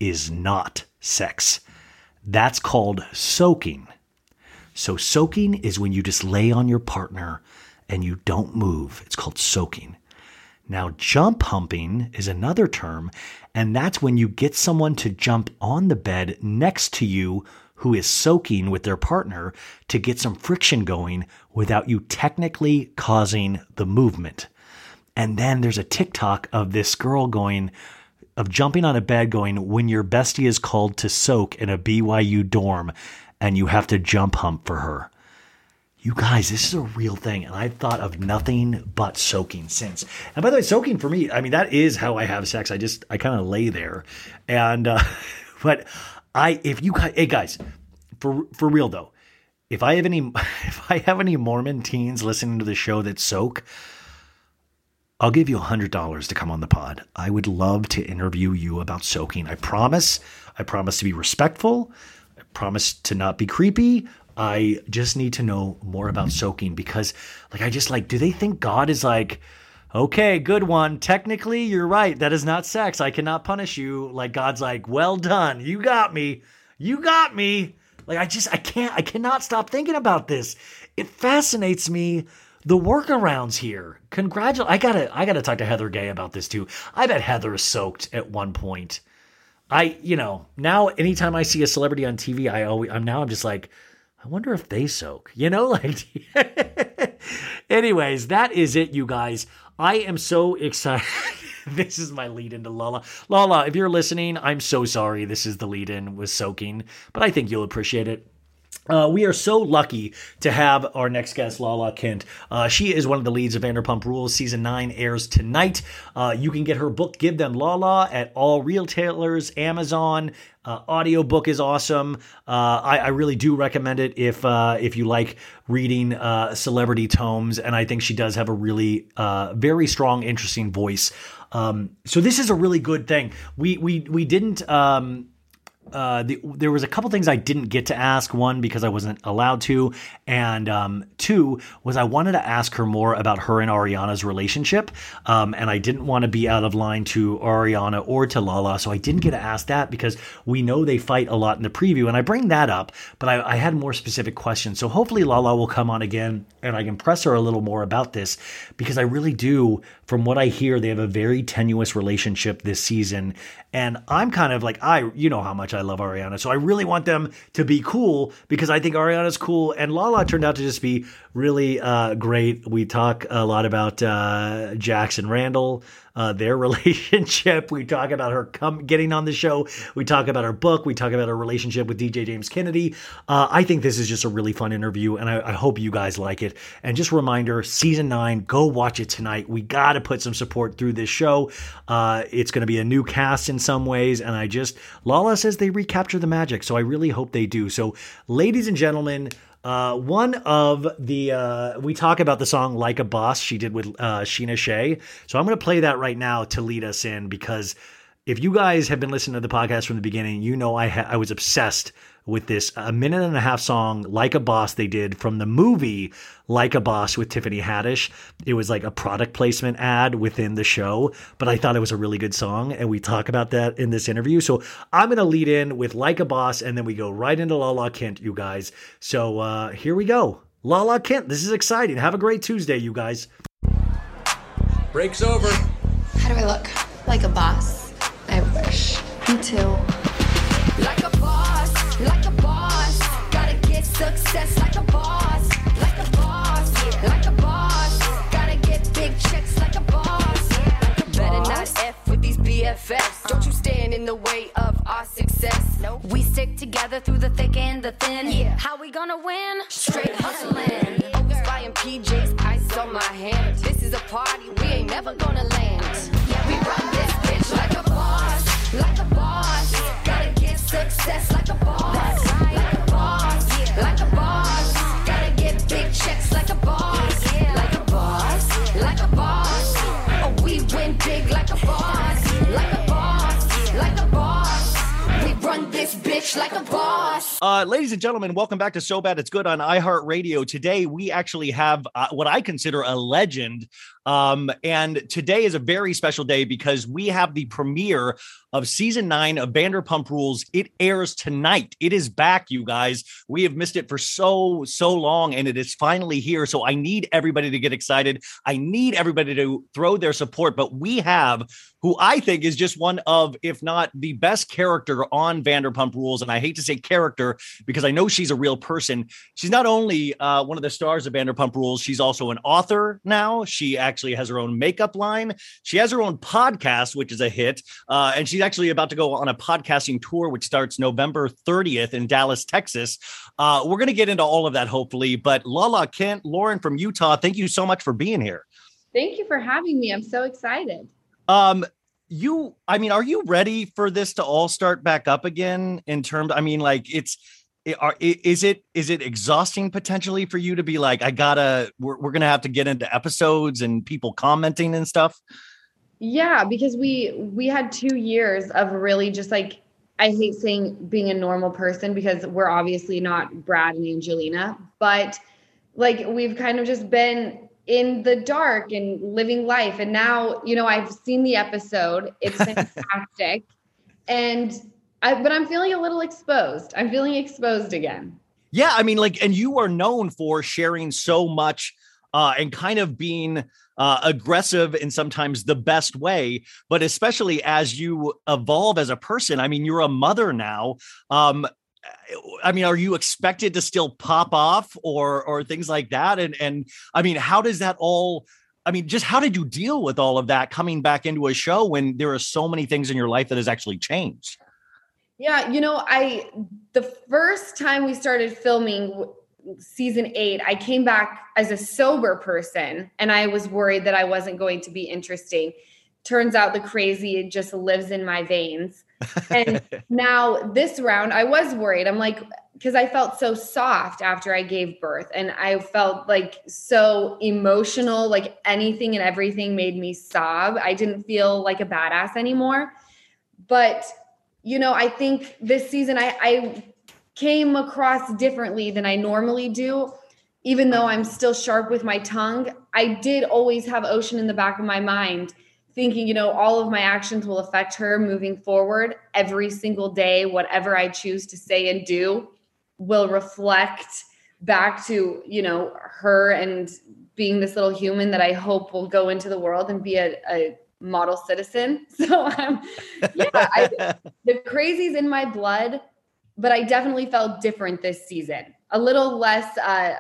is not sex. That's called soaking. So soaking is when you just lay on your partner and you don't move. It's called soaking. Now, jump humping is another term, and that's when you get someone to jump on the bed next to you who is soaking with their partner to get some friction going without you technically causing the movement. And then there's a TikTok of this girl jumping on a bed going, when your bestie is called to soak in a BYU dorm and you have to jump hump for her. You guys, this is a real thing, and I've thought of nothing but soaking since. And by the way, soaking for me, I mean, that is how I have sex. I kind of lay there. And, but hey guys, for real though, if I have any Mormon teens listening to the show that soak, I'll give you $100 to come on the pod. I would love to interview you about soaking. I promise to be respectful. I promise to not be creepy. I just need to know more about soaking because do they think God is like, okay, good one. Technically, you're right. That is not sex. I cannot punish you. Like God's like, well done. You got me. Like I cannot stop thinking about this. It fascinates me. The workarounds here. I gotta talk to Heather Gay about this too. I bet Heather soaked at one point. Now anytime I see a celebrity on TV, I'm just like, I wonder if they soak, anyways, that is it, you guys. I am so excited. This is my lead into Lala. Lala, if you're listening, I'm so sorry. This is the lead in with soaking, but I think you'll appreciate it. We are so lucky to have our next guest, Lala Kent. She is one of the leads of Vanderpump Rules. Season 9 airs tonight. You can get her book, Give Them Lala, at all retailers, Amazon. Audiobook is awesome. I really do recommend it if you like reading celebrity tomes, and I think she does have a really very strong, interesting voice. So this is a really good thing. We didn't... there was a couple things I didn't get to ask. One, because I wasn't allowed to. And two, was I wanted to ask her more about her and Ariana's relationship. And I didn't want to be out of line to Ariana or to Lala. So I didn't get to ask that because we know they fight a lot in the preview. And I bring that up, but I had more specific questions. So hopefully Lala will come on again and I can press her a little more about this because I really do, from what I hear, they have a very tenuous relationship this season. And I'm kind of like, you know how much I love Ariana. So I really want them to be cool because I think Ariana's cool. And Lala turned out to just be really great. We talk a lot about Jax and Randall, their relationship. We talk about her getting on the show. We talk about her book. We talk about her relationship with DJ James Kennedy. I think this is just a really fun interview, and I hope you guys like it. And just a reminder, season 9, go watch it tonight. We got to put some support through this show. It's going to be a new cast in some ways, and Lala says they recapture the magic, so I really hope they do. So, ladies and gentlemen, one of the, we talk about the song Like a Boss she did with Sheena Shea. So I'm going to play that right now to lead us in because if you guys have been listening to the podcast from the beginning, you know I was obsessed with this 1.5-minute song, Like a Boss, they did from the movie Like a Boss with Tiffany Haddish. It was like a product placement ad within the show, but I thought it was a really good song, and we talk about that in this interview. So I'm going to lead in with Like a Boss, and then we go right into Lala Kent, you guys. So here we go. Lala Kent, this is exciting. Have a great Tuesday, you guys. Break's over. How do I look? Like a boss? I wish. Me too. Like a boss, like a boss. Gotta get success like a boss, like a boss, like a boss. Gotta get big checks like a boss. Better not F with these BFFs. Don't you stand in the way of our success. Nope. We stick together through the thick and the thin. Yeah. How we gonna win? Straight hustling. Always buying PJs, ice on my hand. This is a party, we ain't never gonna land. Yeah, we run this bitch like a boss, like a boss. Gotta get success like a boss, like a boss, like a boss. Gotta get big checks like a boss, like a boss, like a boss. Oh, we win big like a boss, like a boss, like a boss. We run this bitch like a boss. Ladies and gentlemen, welcome back to So Bad It's Good on iHeartRadio. Today, we actually have what I consider a legend. And today is a very special day because we have the premiere of season 9 of Vanderpump Rules. It airs tonight. It is back, you guys. We have missed it for so long, and it is finally here. So I need everybody to get excited. I need everybody to throw their support. But we have who I think is just one of, if not the best character on Vanderpump Rules. And I hate to say character because I know she's a real person. She's not only one of the stars of Vanderpump Rules, she's also an author now. She actually has her own makeup line. She has her own podcast, which is a hit. And she's actually about to go on a podcasting tour, which starts November 30th in Dallas, Texas. We're going to get into all of that, hopefully. But Lala Kent, Lauren from Utah, thank you so much for being here. Thank you for having me. I'm so excited. Are you ready for this to all start back up again in terms, is it exhausting potentially for you to be like, we're going to have to get into episodes and people commenting and stuff? Yeah, because we had 2 years of really just like, I hate saying being a normal person because we're obviously not Brad and Angelina, but like we've kind of just been in the dark and living life. And now, I've seen the episode. It's fantastic. but I'm feeling a little exposed. I'm feeling exposed again. Yeah. And you are known for sharing so much and kind of being aggressive in sometimes the best way, but especially as you evolve as a person. You're a mother now. Are you expected to still pop off or things like that? And how does that all, just how did you deal with all of that coming back into a show when there are so many things in your life that has actually changed? Yeah. The first time we started filming season 8, I came back as a sober person and I was worried that I wasn't going to be interesting. Turns out the crazy just lives in my veins. And now this round, I was worried. I'm like, because I felt so soft after I gave birth and I felt like so emotional, like anything and everything made me sob. I didn't feel like a badass anymore. But, I think this season I came across differently than I normally do. Even though I'm still sharp with my tongue, I did always have Ocean in the back of my mind thinking, all of my actions will affect her moving forward every single day. Whatever I choose to say and do will reflect back to, her and being this little human that I hope will go into the world and be a model citizen. So the crazy's in my blood, but I definitely felt different this season. A little less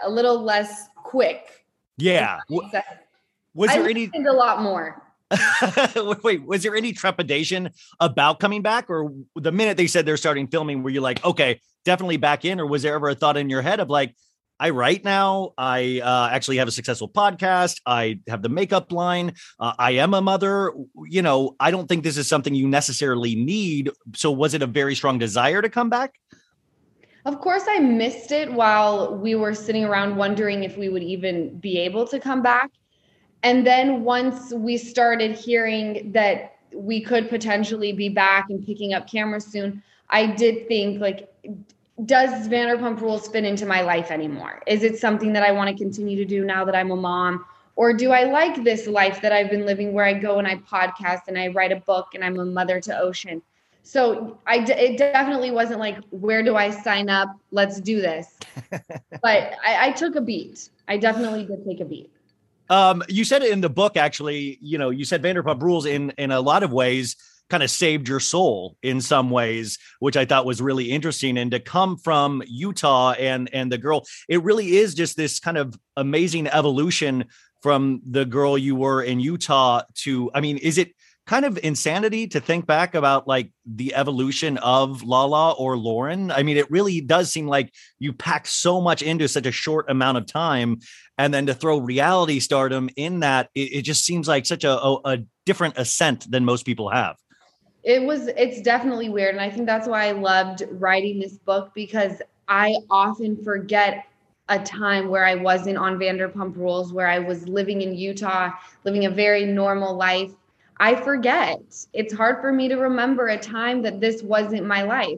quick. Yeah. Was there a lot more? Wait, was there any trepidation about coming back, or the minute they said they're starting filming, were you like, okay, definitely back in? Or was there ever a thought in your head of like, I write now, I actually have a successful podcast, I have the makeup line, I am a mother, I don't think this is something you necessarily need. So was it a very strong desire to come back? Of course, I missed it while we were sitting around wondering if we would even be able to come back. And then once we started hearing that we could potentially be back and picking up cameras soon, I did think, like, does Vanderpump Rules fit into my life anymore? Is it something that I want to continue to do now that I'm a mom? Or do I like this life that I've been living where I go and I podcast and I write a book and I'm a mother to Ocean? So it definitely wasn't like, where do I sign up? Let's do this. But I took a beat. I definitely did take a beat. You said it in the book, actually, you said Vanderpump Rules in a lot of ways kind of saved your soul in some ways, which I thought was really interesting. And to come from Utah and the girl, it really is just this kind of amazing evolution from the girl you were in Utah to, is it kind of insanity to think back about like the evolution of Lala or Lauren? It really does seem like you packed so much into such a short amount of time. And then to throw reality stardom in that, it just seems like such a different ascent than most people have. It's definitely weird. And I think that's why I loved writing this book, because I often forget a time where I wasn't on Vanderpump Rules, where I was living in Utah, living a very normal life. I forget. It's hard for me to remember a time that this wasn't my life.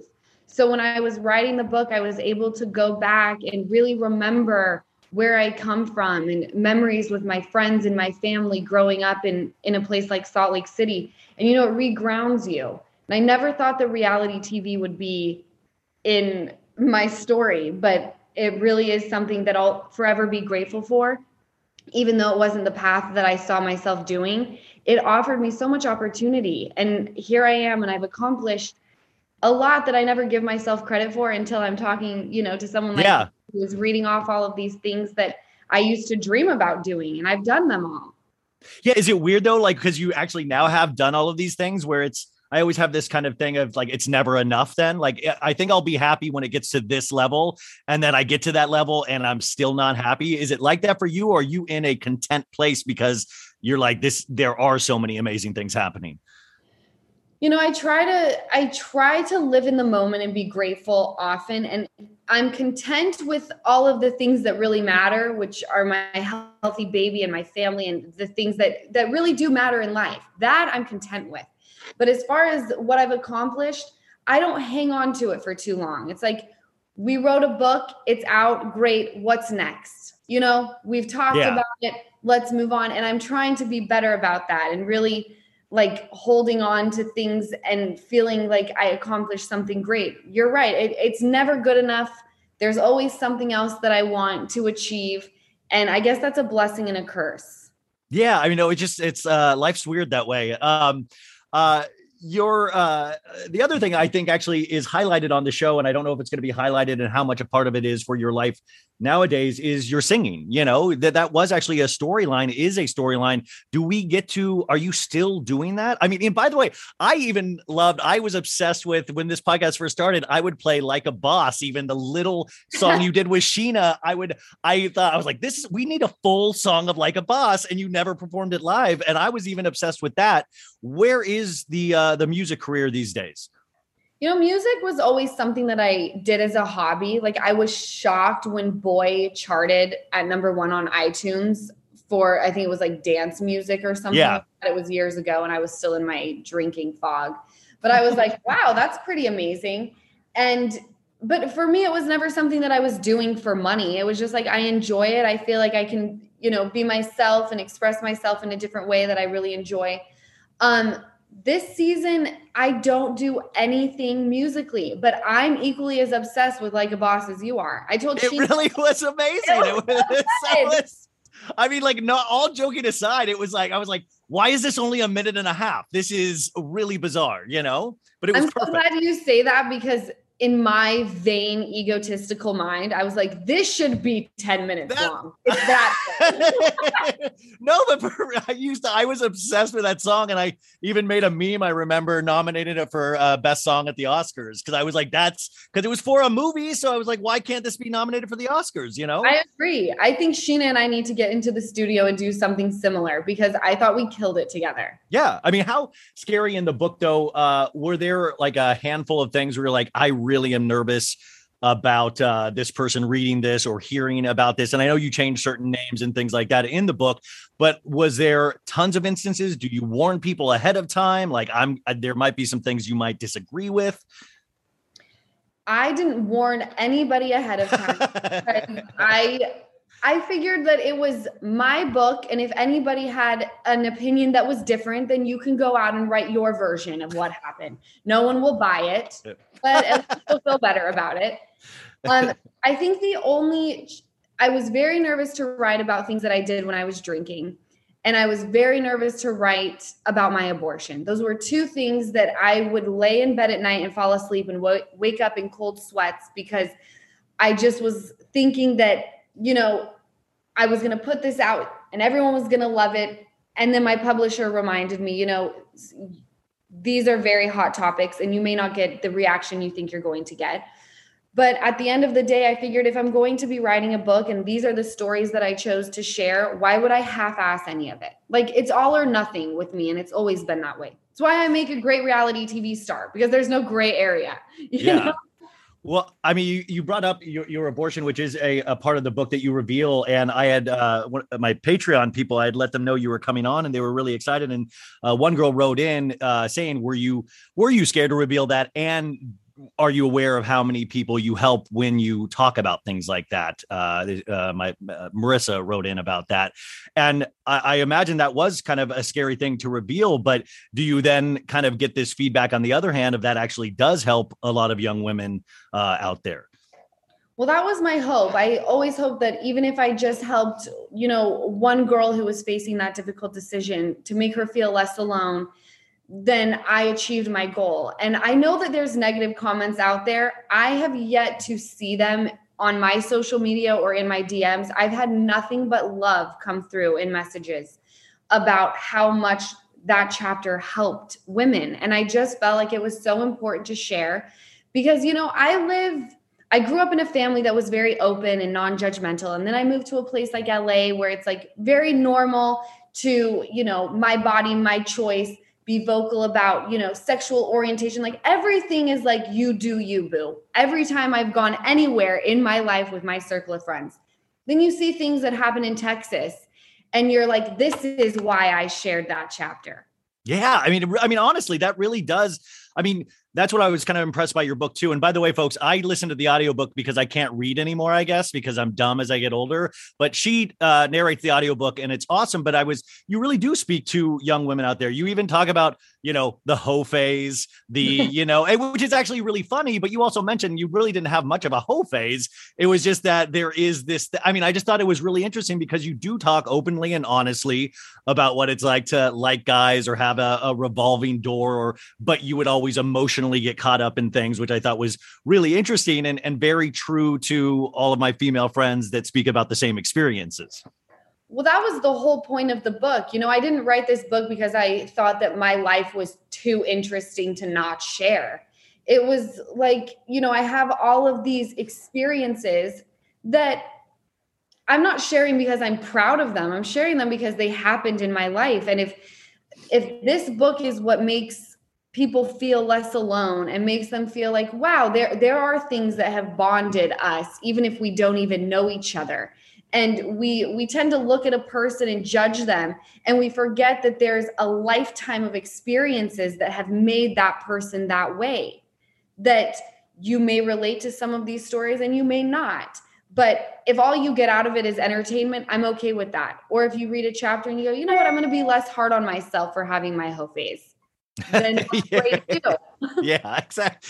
So when I was writing the book, I was able to go back and really remember where I come from and memories with my friends and my family growing up in a place like Salt Lake City. And, it regrounds you. And I never thought that reality TV would be in my story, but it really is something that I'll forever be grateful for. Even though it wasn't the path that I saw myself doing, it offered me so much opportunity. And here I am, and I've accomplished a lot that I never give myself credit for until I'm talking, to someone like who's reading off all of these things that I used to dream about doing, and I've done them all. Yeah. Is it weird though? Like, because you actually now have done all of these things where I always have this kind of thing of like, it's never enough then. Like, I think I'll be happy when it gets to this level, and then I get to that level and I'm still not happy. Is it like that for you? Or are you in a content place because you're like there are so many amazing things happening? I try to live in the moment and be grateful often. And I'm content with all of the things that really matter, which are my healthy baby and my family and the things that really do matter in life. That I'm content with. But as far as what I've accomplished, I don't hang on to it for too long. It's like, we wrote a book, it's out, great. What's next? We've talked about it. Let's move on. And I'm trying to be better about that and really like holding on to things and feeling like I accomplished something great. You're right. It's never good enough. There's always something else that I want to achieve. And I guess that's a blessing and a curse. Yeah. I mean, no, it's life's weird that way. The other thing I think actually is highlighted on the show, and I don't know if it's going to be highlighted and how much a part of it is for your life nowadays, is your singing. That was actually a storyline, is a storyline. Are you still doing that? I mean, and by the way, I was obsessed with, when this podcast first started, I would play Like a Boss, even the little song you did with Sheena. I thought, I was like, we need a full song of Like a Boss, and you never performed it live. And I was even obsessed with that. Where is the music career these days? Music was always something that I did as a hobby. Like, I was shocked when Boy charted at #1 on iTunes for, I think it was like dance music or something. Yeah. Like that. It was years ago and I was still in my drinking fog. But I was like, wow, that's pretty amazing. But for me, it was never something that I was doing for money. It was just like, I enjoy it. I feel like I can, be myself and express myself in a different way that I really enjoy. This season, I don't do anything musically, but I'm equally as obsessed with Like a Boss as you are. I told It really was amazing. I mean, like, not all joking aside, it was like, I was like, why is this only a minute and a half? This is really bizarre, but it was perfect. I'm so glad you say that, because in my vain, egotistical mind, I was like, this should be 10 minutes long. It's that. No, but I was obsessed with that song, and I even made a meme. I remember nominated it for best song at the Oscars, because I was like, that's because it was for a movie. So I was like, why can't this be nominated for the Oscars? I agree. I think Sheena and I need to get into the studio and do something similar, because I thought we killed it together. Yeah. I mean, how scary in the book, though, were there like a handful of things where you're like, I really am nervous about this person reading this or hearing about this? And I know you changed certain names and things like that in the book, but was there tons of instances? Do you warn people ahead of time? Like, there might be some things you might disagree with. I didn't warn anybody ahead of time. I figured that it was my book, and if anybody had an opinion that was different, then you can go out and write your version of what happened. No one will buy it, but at least you'll feel better about it. I think I was very nervous to write about things that I did when I was drinking, and I was very nervous to write about my abortion. Those were two things that I would lay in bed at night and fall asleep and wake up in cold sweats, because I just was thinking that, I was going to put this out and everyone was going to love it. And then my publisher reminded me, these are very hot topics and you may not get the reaction you think you're going to get. But at the end of the day, I figured, if I'm going to be writing a book and these are the stories that I chose to share, why would I half-ass any of it? Like, it's all or nothing with me. And it's always been that way. That's why I make a great reality TV star, because there's no gray area. You know? Well, I mean, you brought up your abortion, which is a part of the book that you reveal. And I had my Patreon people, I had let them know you were coming on, and they were really excited. And one girl wrote in saying, were you scared to reveal that? And are you aware of how many people you help when you talk about things like that? Marissa wrote in about that. And I imagine that was kind of a scary thing to reveal, but do you then kind of get this feedback on the other hand of that actually does help a lot of young women out there? Well, that was my hope. I always hoped that even if I just helped, one girl who was facing that difficult decision, to make her feel less alone, then I achieved my goal. And I know that there's negative comments out there. I have yet to see them on my social media or in my DMs. I've had nothing but love come through in messages about how much that chapter helped women. And I just felt like it was so important to share because, I grew up in a family that was very open and non-judgmental. And then I moved to a place like LA where it's like very normal to, my body, my choice, be vocal about, sexual orientation. Like everything is like, you do you, boo. Every time I've gone anywhere in my life with my circle of friends, then you see things that happen in Texas and you're like, this is why I shared that chapter. Yeah. I mean, honestly, that really does. That's what I was kind of impressed by your book too. And by the way, folks, I listened to the audiobook because I can't read anymore, I guess, because I'm dumb as I get older, but she narrates the audiobook and it's awesome. But you really do speak to young women out there. You even talk about, the hoe phase, which is actually really funny, but you also mentioned you really didn't have much of a hoe phase. It was just that there is this, I just thought it was really interesting because you do talk openly and honestly about what it's like to like guys or have a revolving door, but you would always emotionally get caught up in things, which I thought was really interesting and very true to all of my female friends that speak about the same experiences. Well, that was the whole point of the book. I didn't write this book because I thought that my life was too interesting to not share. It was like, I have all of these experiences that I'm not sharing because I'm proud of them. I'm sharing them because they happened in my life. And if this book is what makes people feel less alone and makes them feel like, wow, there are things that have bonded us, even if we don't even know each other. And we tend to look at a person and judge them. And we forget that there's a lifetime of experiences that have made that person that way, that you may relate to some of these stories and you may not. But if all you get out of it is entertainment, I'm okay with that. Or if you read a chapter and you go, you know what, I'm going to be less hard on myself for having my hoe phase. Then that's great too. Yeah, exactly.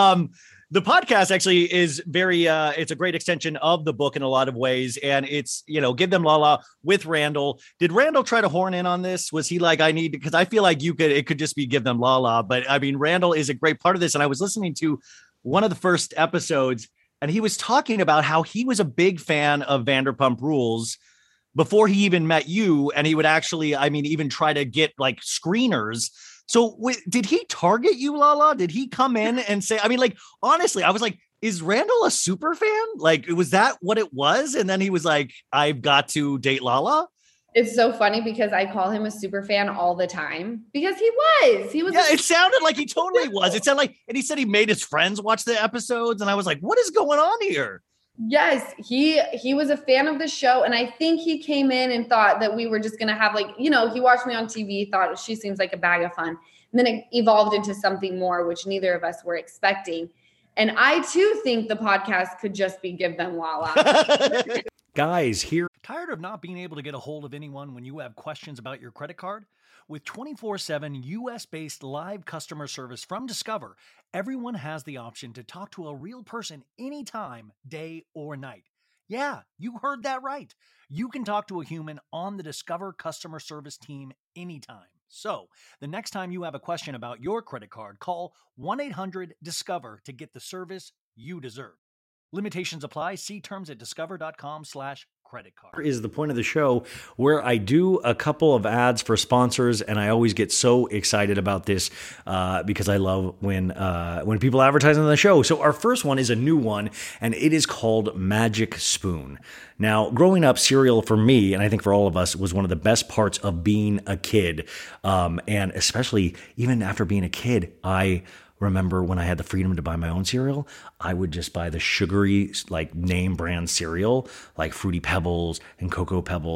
The podcast actually is it's a great extension of the book in a lot of ways. And it's, Give Them Lala with Randall. Did Randall try to horn in on this? Was he like, because I feel like it could just be Give Them Lala. But Randall is a great part of this. And I was listening to one of the first episodes and he was talking about how he was a big fan of Vanderpump Rules before he even met you. And he would actually, even try to get like screeners. So did he target you, Lala? Did he come in and say, honestly, I was like, is Randall a super fan? Like, was that what it was? And then he was like, I've got to date Lala. It's so funny because I call him a super fan all the time because he was. Yeah, it sounded like he totally was. It sounded like, and he said he made his friends watch the episodes. And I was like, what is going on here? Yes, he was a fan of the show. And I think he came in and thought that we were just going to have he watched me on TV, thought she seems like a bag of fun. And then it evolved into something more, which neither of us were expecting. And I too think the podcast could just be Give Them Lala. Guys, here. Tired of not being able to get a hold of anyone when you have questions about your credit card? With 24/7 US-based live customer service from Discover, everyone has the option to talk to a real person anytime, day or night. Yeah, you heard that right. You can talk to a human on the Discover customer service team anytime. So, the next time you have a question about your credit card, call 1-800-DISCOVER to get the service you deserve. Limitations apply. See terms at discover.com/credit card. Is the point of the show where I do a couple of ads for sponsors, and I always get so excited about this because I love when people advertise on the show. So our first one is a new one, and it is called Magic Spoon. Now, growing up, cereal for me, and I think for all of us, was one of the best parts of being a kid, and especially even after being a kid, I remember when I had the freedom to buy my own cereal, I would just buy the sugary, like name brand cereal, like Fruity Pebbles and Cocoa Pebbles.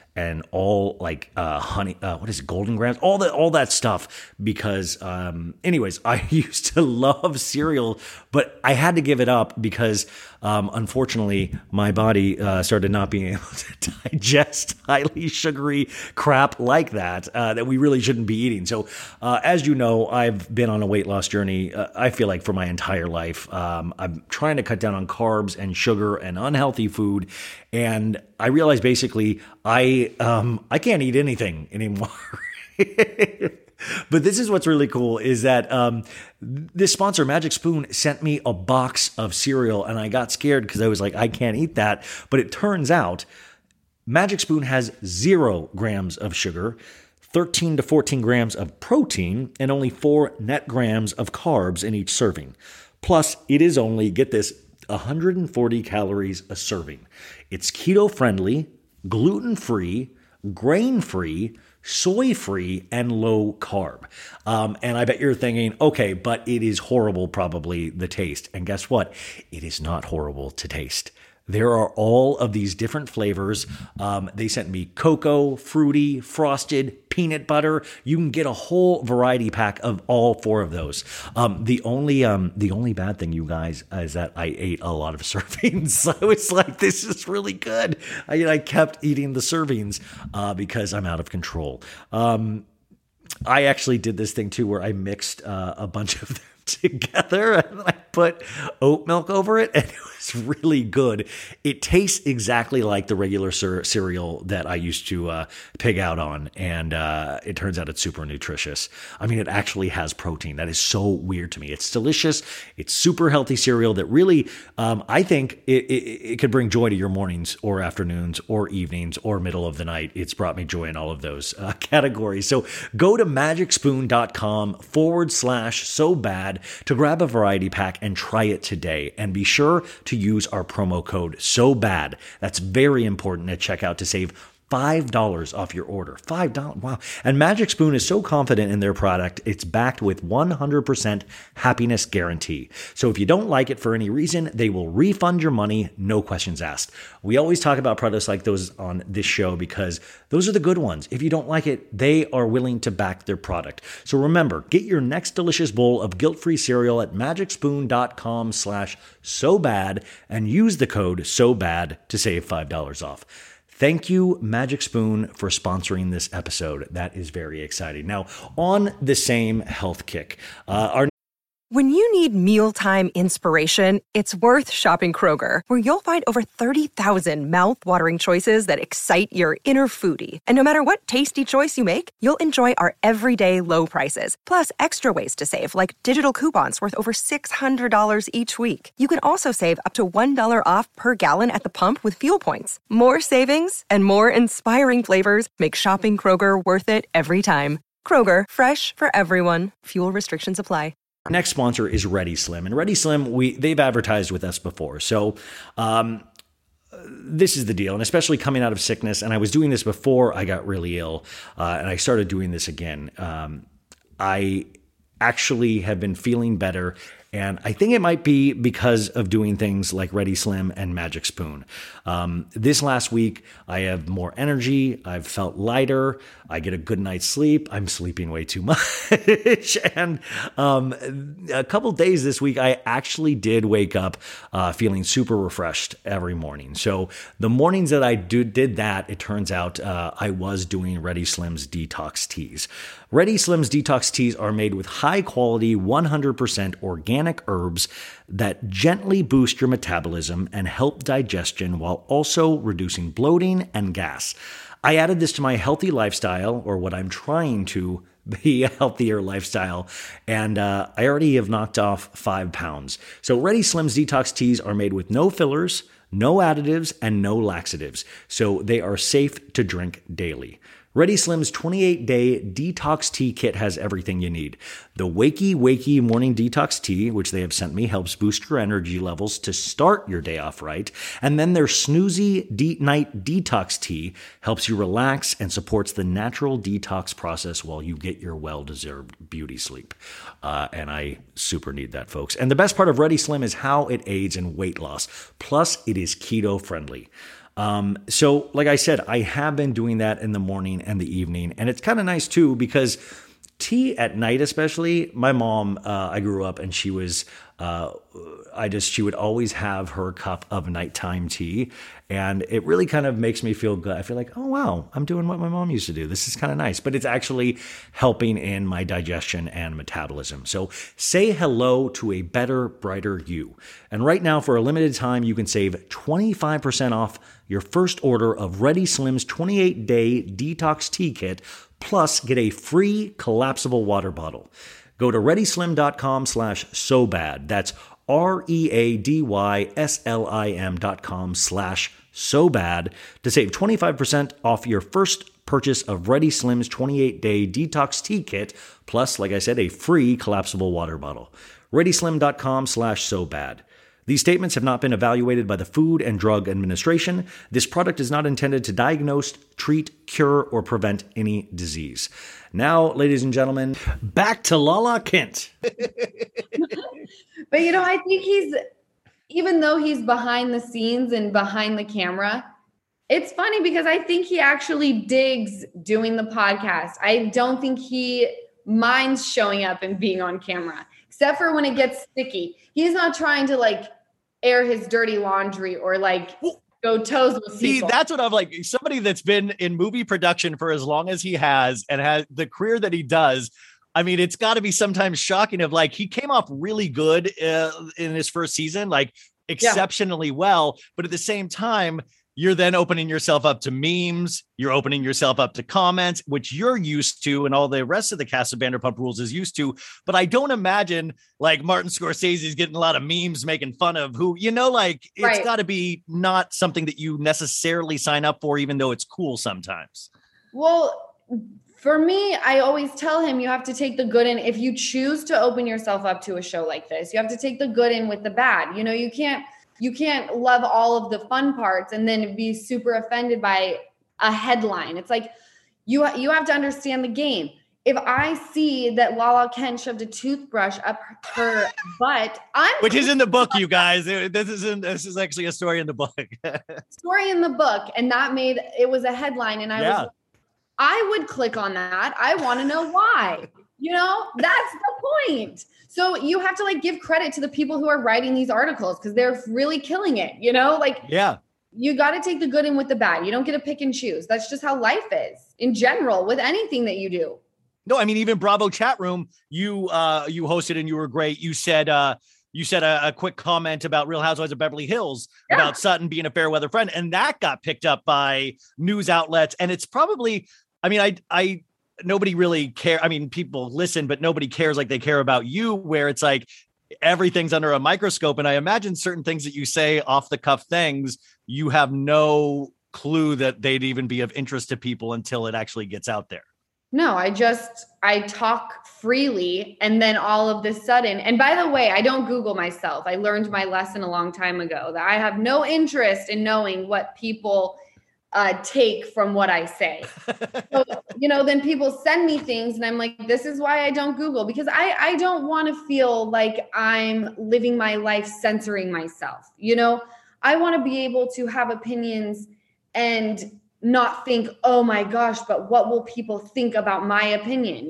and all like honey, what is it, golden grams, all that stuff. Because anyways, I used to love cereal, but I had to give it up because unfortunately my body started not being able to digest highly sugary crap like that that we really shouldn't be eating. So as you know, I've been on a weight loss journey. I feel like for my entire life. I'm trying to cut down on carbs and sugar and unhealthy food, and I realized basically I can't eat anything anymore. But this is what's really cool is that this sponsor, Magic Spoon, sent me a box of cereal, and I got scared because I was like, I can't eat that. But it turns out Magic Spoon has 0 grams of sugar, 13 to 14 grams of protein, and only 4 net grams of carbs in each serving. Plus, it is only, get this, 140 calories a serving. It's keto-friendly, gluten-free, grain-free, soy-free, and low-carb. And I bet you're thinking, okay, but it is horrible, probably, the taste. And guess what? It is not horrible to taste. There are all of these different flavors. They sent me cocoa, fruity, frosted, peanut butter. You can get a whole variety pack of all 4 of those. The only bad thing, you guys, is that I ate a lot of servings. So it's like, this is really good. I kept eating the servings because I'm out of control. I actually did this thing too, where I mixed a bunch of them together and I put oat milk over it, and it was really good. It tastes exactly like the regular cereal that I used to pig out on, and it turns out it's super nutritious. I mean, it actually has protein. That is so weird to me. It's delicious. It's super healthy cereal that really, I think it could bring joy to your mornings or afternoons or evenings or middle of the night. It's brought me joy in all of those categories. So go to magicspoon.com/SoBad to grab a variety pack and try it today. And be sure to use our promo code SOBAD. That's very important at checkout to save $5 off your order. $5. Wow. And Magic Spoon is so confident in their product, it's backed with 100% happiness guarantee. So if you don't like it for any reason, they will refund your money, no questions asked. We always talk about products like those on this show because those are the good ones. If you don't like it, they are willing to back their product. So remember, get your next delicious bowl of guilt-free cereal at magicspoon.com/SoBad and use the code SOBAD to save $5 off. Thank you, Magic Spoon, for sponsoring this episode. That is very exciting. Now, on the same health kick, When you need mealtime inspiration, it's worth shopping Kroger, where you'll find over 30,000 mouth-watering choices that excite your inner foodie. And no matter what tasty choice you make, you'll enjoy our everyday low prices, plus extra ways to save, like digital coupons worth over $600 each week. You can also save up to $1 off per gallon at the pump with fuel points. More savings and more inspiring flavors make shopping Kroger worth it every time. Kroger, fresh for everyone. Fuel restrictions apply. Next sponsor is Ready Slim. And Ready Slim, they've advertised with us before. So this is the deal. And especially coming out of sickness, and I was doing this before I got really ill, and I started doing this again. I actually have been feeling better. And I think it might be because of doing things like Ready Slim and Magic Spoon. This last week, I have more energy. I've felt lighter. I get a good night's sleep. I'm sleeping way too much. And a couple days this week, I actually did wake up feeling super refreshed every morning. So the mornings that I did that, it turns out I was doing Ready Slim's detox teas. Ready Slim's detox teas are made with high quality, 100% organic herbs that gently boost your metabolism and help digestion while also reducing bloating and gas. I added this to my healthy lifestyle, or what I'm trying to be a healthier lifestyle, and I already have knocked off 5 pounds. So Ready Slim's detox teas are made with no fillers, no additives, and no laxatives, so they are safe to drink daily. Ready Slim's 28-day detox tea kit has everything you need. The Wakey Morning Detox Tea, which they have sent me, helps boost your energy levels to start your day off right. And then their Snoozy Night Detox Tea helps you relax and supports the natural detox process while you get your well-deserved beauty sleep. And I super need that, folks. And the best part of Ready Slim is how it aids in weight loss. Plus, it is keto-friendly. So like I said, I have been doing that in the morning and the evening, and it's kind of nice too, because tea at night, especially, my mom, I grew up and she was, she would always have her cup of nighttime tea. And it really kind of makes me feel good. I feel like, oh, wow, I'm doing what my mom used to do. This is kind of nice, but it's actually helping in my digestion and metabolism. So say hello to a better, brighter you. And right now, for a limited time, you can save 25% off your first order of Ready Slim's 28-day detox tea kit, plus get a free collapsible water bottle. Go to readyslim.com/sobad. That's READYSLIM.com/sobad to save 25% off your first purchase of Ready Slim's 28-day detox tea kit, plus, like I said, a free collapsible water bottle. readyslim.com/sobad. These statements have not been evaluated by the Food and Drug Administration. This product is not intended to diagnose, treat, cure, or prevent any disease. Now, ladies and gentlemen, back to Lala Kent. But, I think even though he's behind the scenes and behind the camera, it's funny because I think he actually digs doing the podcast. I don't think he minds showing up and being on camera, except for when it gets sticky. He's not trying to air his dirty laundry or go toes with people. That's what I'm like. Somebody that's been in movie production for as long as he has and has the career that he does. I mean, it's got to be sometimes shocking of he came off really good in his first season, exceptionally well. But at the same time, you're then opening yourself up to memes. You're opening yourself up to comments, which you're used to, and all the rest of the cast of Vanderpump Rules is used to. But I don't imagine Martin Scorsese is getting a lot of memes making fun of who, it's got to be not something that you necessarily sign up for, even though it's cool sometimes. Well, for me, I always tell him you have to take the good in. If you choose to open yourself up to a show like this, you have to take the good in with the bad. You can't love all of the fun parts and then be super offended by a headline. It's you have to understand the game. If I see that Lala Kent shoved a toothbrush up her butt, which is in the book, you guys. This is actually a story in the book. Story in the book, and it was a headline, and I would click on that. I want to know why. That's the point. So you have to give credit to the people who are writing these articles because they're really killing it. You got to take the good in with the bad. You don't get to pick and choose. That's just how life is in general with anything that you do. No, I mean, even Bravo chat room, you hosted and you were great. You said a quick comment about Real Housewives of Beverly Hills about Sutton being a fair weather friend. And that got picked up by news outlets. And it's probably, nobody really care. I mean, people listen, but nobody cares like they care about you, where it's everything's under a microscope. And I imagine certain things that you say off the cuff things, you have no clue that they'd even be of interest to people until it actually gets out there. No, I talk freely. And then all of this sudden, and by the way, I don't Google myself. I learned my lesson a long time ago that I have no interest in knowing what people take from what I say. So, then people send me things and I'm like, this is why I don't Google, because I don't want to feel like I'm living my life censoring myself. I want to be able to have opinions and not think, oh my gosh, but what will people think about my opinion?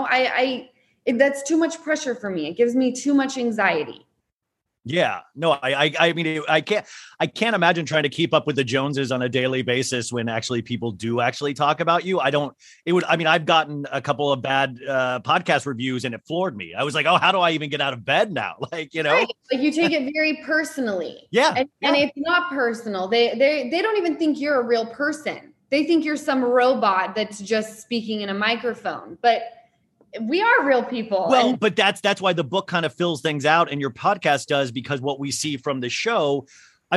That's too much pressure for me. It gives me too much anxiety. Yeah, no, I mean, I can't imagine trying to keep up with the Joneses on a daily basis when actually people do actually talk about you. I've gotten a couple of bad podcast reviews and it floored me. I was like, oh, how do I even get out of bed now? Right. You take it very personally. Yeah. And it's not personal. They don't even think you're a real person. They think you're some robot that's just speaking in a microphone, but we are real people. Well, but that's why the book kind of fills things out and your podcast does, because what we see from the show,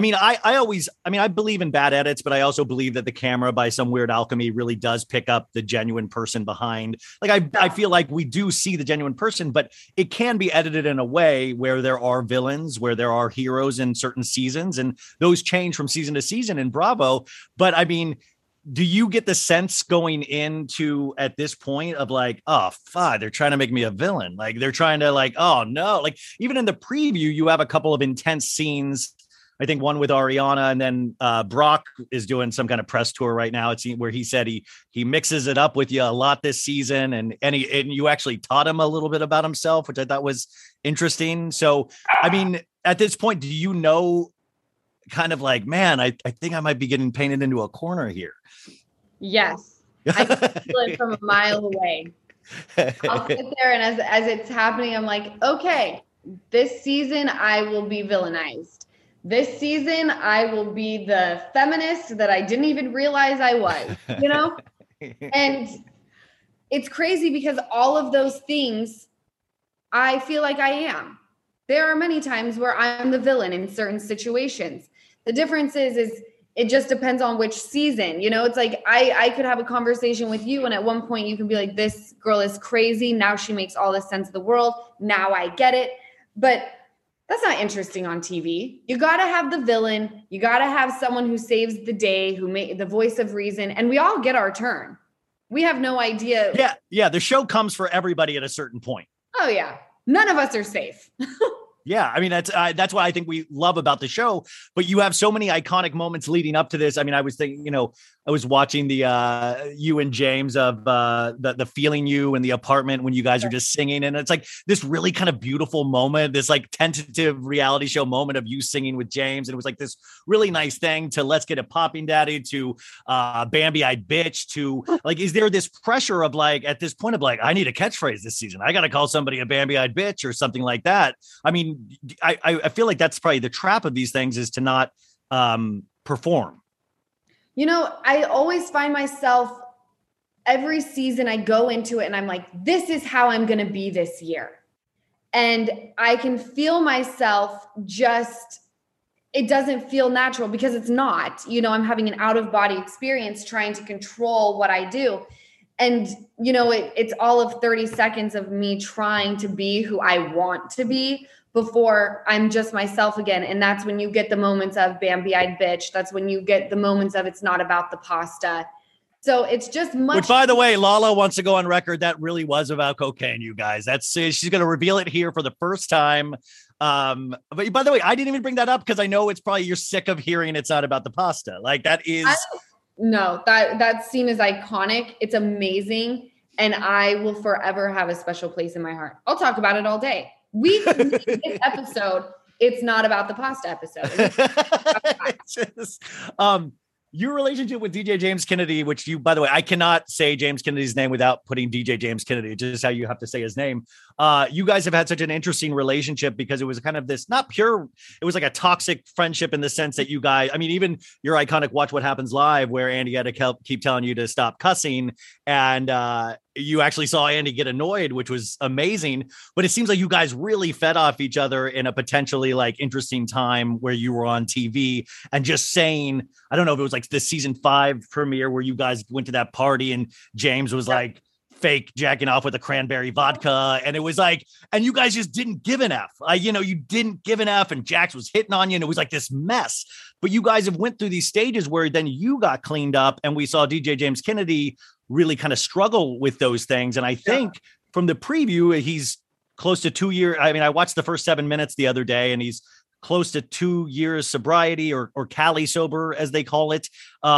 I believe in bad edits, but I also believe that the camera by some weird alchemy really does pick up the genuine person behind. I feel like we do see the genuine person, but it can be edited in a way where there are villains, where there are heroes in certain seasons, and those change from season to season in Bravo. But I mean, do you get the sense going into at this point of oh, fuck, they're trying to make me a villain? They're trying to oh no, even in the preview, you have a couple of intense scenes I think one with Ariana, and then Brock is doing some kind of press tour right now. It's where he said he mixes it up with you a lot this season, and you actually taught him a little bit about himself, which I thought was interesting. So, I mean, at this point, do you know, kind of like, man, I think I might be getting painted into a corner here? Yes, I can feel it from a mile away. I'll sit there, and as it's happening, I'm like, okay, this season I will be villainized. This season I will be the feminist that I didn't even realize I was, you know? And it's crazy because all of those things I feel like I am. There are many times where I'm the villain in certain situations. The difference is it just depends on which season. You know, it's like I could have a conversation with you, and at one point you can be like, this girl is crazy. Now she makes all the sense of the world. Now I get it. But that's not interesting on TV. You got to have the villain. You got to have someone who saves the day, who made the voice of reason. And we all get our turn. We have no idea. Yeah. The show comes for everybody at a certain point. Oh, yeah. None of us are safe. Yeah, I mean, that's what I think we love about the show. But you have so many iconic moments leading up to this. I mean, I was thinking, you know, I was watching the you and James of the Feeling You in the apartment when you guys are just singing, and it's like this really kind of beautiful moment, this like tentative reality show moment of you singing with James, and it was like this really nice thing to Let's Get It Popping Daddy to Bambi-Eyed Bitch to like, is there this pressure of like at this point of like, I need a catchphrase this season, I got to call somebody a Bambi-Eyed Bitch or something like that? I mean, I feel like that's probably the trap of these things, is to not perform. You know, I always find myself every season I go into it and I'm like, this is how I'm going to be this year. And I can feel myself just, it doesn't feel natural because it's not, you know, I'm having an out of body experience trying to control what I do. And, you know, it's all of 30 seconds of me trying to be who I want to be before I'm just myself again. And that's when you get the moments of Bambi-Eyed Bitch. That's when you get the moments of it's not about the pasta. So it's just much. Which, by the way, Lala wants to go on record. That really was about cocaine, you guys. She's going to reveal it here for the first time. But by the way, I didn't even bring that up because I know it's probably you're sick of hearing it's not about the pasta. Like that is. No, that scene is iconic. It's amazing. And I will forever have a special place in my heart. I'll talk about it all day. We can make this episode. It's not about the pasta episode. Your relationship with DJ James Kennedy, which you, by the way, I cannot say James Kennedy's name without putting DJ James Kennedy, just how you have to say his name. You guys have had such an interesting relationship because it was kind of this, not pure, it was like a toxic friendship in the sense that you guys, I mean, even your iconic Watch What Happens Live, where Andy had to keep telling you to stop cussing. And you actually saw Andy get annoyed, which was amazing. But it seems like you guys really fed off each other in a potentially like interesting time where you were on TV and just saying, I don't know if it was like the season 5 premiere where you guys went to that party and James was like fake jacking off with a cranberry vodka. And it was like, and you guys just didn't give an F. You know, you didn't give an F, and Jax was hitting on you, and it was like this mess. But you guys have went through these stages where then you got cleaned up, and we saw DJ James Kennedy really kind of struggle with those things. And I think from the preview, he's close to 2 years. I mean, I watched the first 7 minutes the other day, and he's close to 2 years sobriety or Cali sober, as they call it.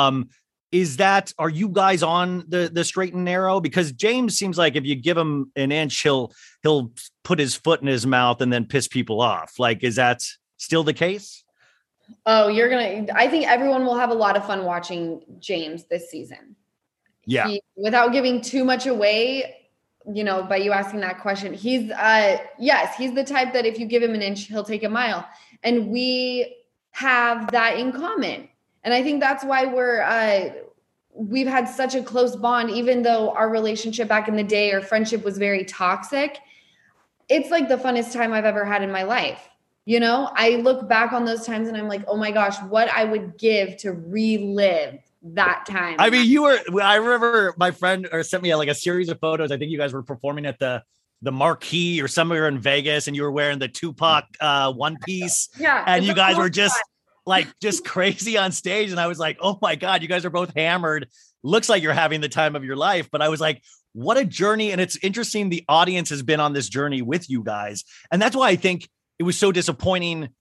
Are you guys on the straight and narrow? Because James seems like if you give him an inch, he'll put his foot in his mouth and then piss people off. Like, is that still the case? Oh, I think everyone will have a lot of fun watching James this season. Yeah. Without giving too much away, you know, by you asking that question, he's the type that if you give him an inch, he'll take a mile. And we have that in common. And I think that's why we've had such a close bond, even though our relationship back in the day or friendship was very toxic. It's like the funnest time I've ever had in my life. You know, I look back on those times and I'm like, oh my gosh, what I would give to relive that time. I mean, I remember my friend sent me like a series of photos. I think you guys were performing at the Marquee or somewhere in Vegas, and you were wearing the Tupac one piece. Yeah. And you guys were just crazy on stage. And I was like, oh my God, you guys are both hammered. Looks like you're having the time of your life. But I was like, what a journey. And it's interesting. The audience has been on this journey with you guys. And that's why I think it was so disappointing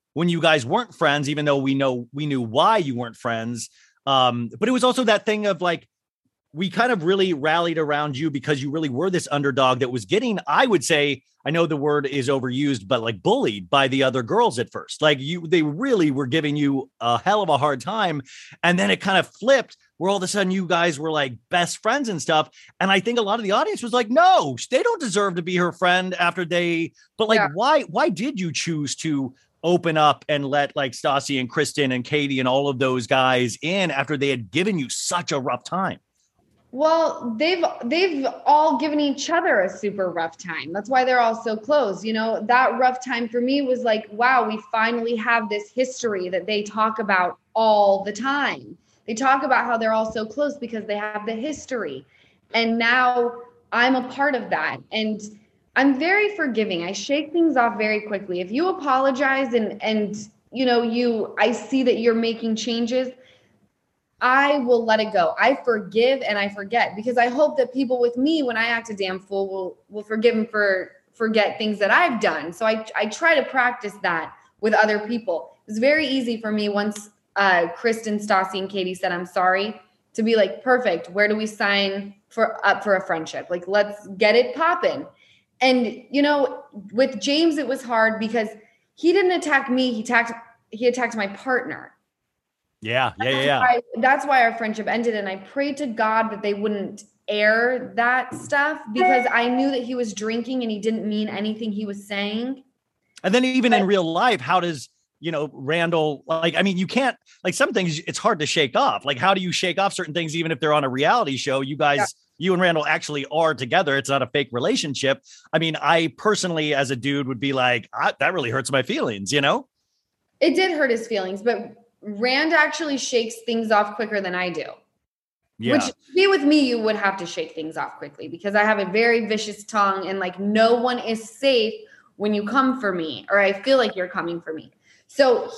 when you guys weren't friends, even though we knew why you weren't friends. But it was also that thing of like, we kind of really rallied around you because you really were this underdog that was getting, I would say, I know the word is overused, but like bullied by the other girls at first. Like they really were giving you a hell of a hard time. And then it kind of flipped where all of a sudden you guys were like best friends and stuff. And I think a lot of the audience was like, no, they don't deserve to be her friend after but like, why did you choose to open up and let like Stassi and Kristen and Katie and all of those guys in after they had given you such a rough time? Well, they've all given each other a super rough time. That's why they're all so close. You know, that rough time for me was like, wow, we finally have this history that they talk about all the time. They talk about how they're all so close because they have the history. And now I'm a part of that. And I'm very forgiving. I shake things off very quickly. If you apologize and you know, I see that you're making changes, I will let it go. I forgive and I forget, because I hope that people with me, when I act a damn fool, will forgive and forget things that I've done. So I try to practice that with other people. It's very easy for me once Kristen, Stassi, and Katie said, I'm sorry, to be like, perfect. Where do we sign up for a friendship? Like, let's get it popping. And, you know, with James, it was hard because he didn't attack me. He attacked my partner. Yeah. That's why our friendship ended. And I prayed to God that they wouldn't air that stuff, because I knew that he was drinking and he didn't mean anything he was saying. And then even in real life, how does, you know, Randall, like, I mean, you can't, like, some things it's hard to shake off. Like, how do you shake off certain things, even if they're on a reality show? You guys, you and Randall actually are together. It's not a fake relationship. I mean, I personally, as a dude, would be like, that really hurts my feelings, you know? It did hurt his feelings, but Rand actually shakes things off quicker than I do. Yeah. Which, to be with me, you would have to shake things off quickly, because I have a very vicious tongue, and like, no one is safe when you come for me, or I feel like you're coming for me. So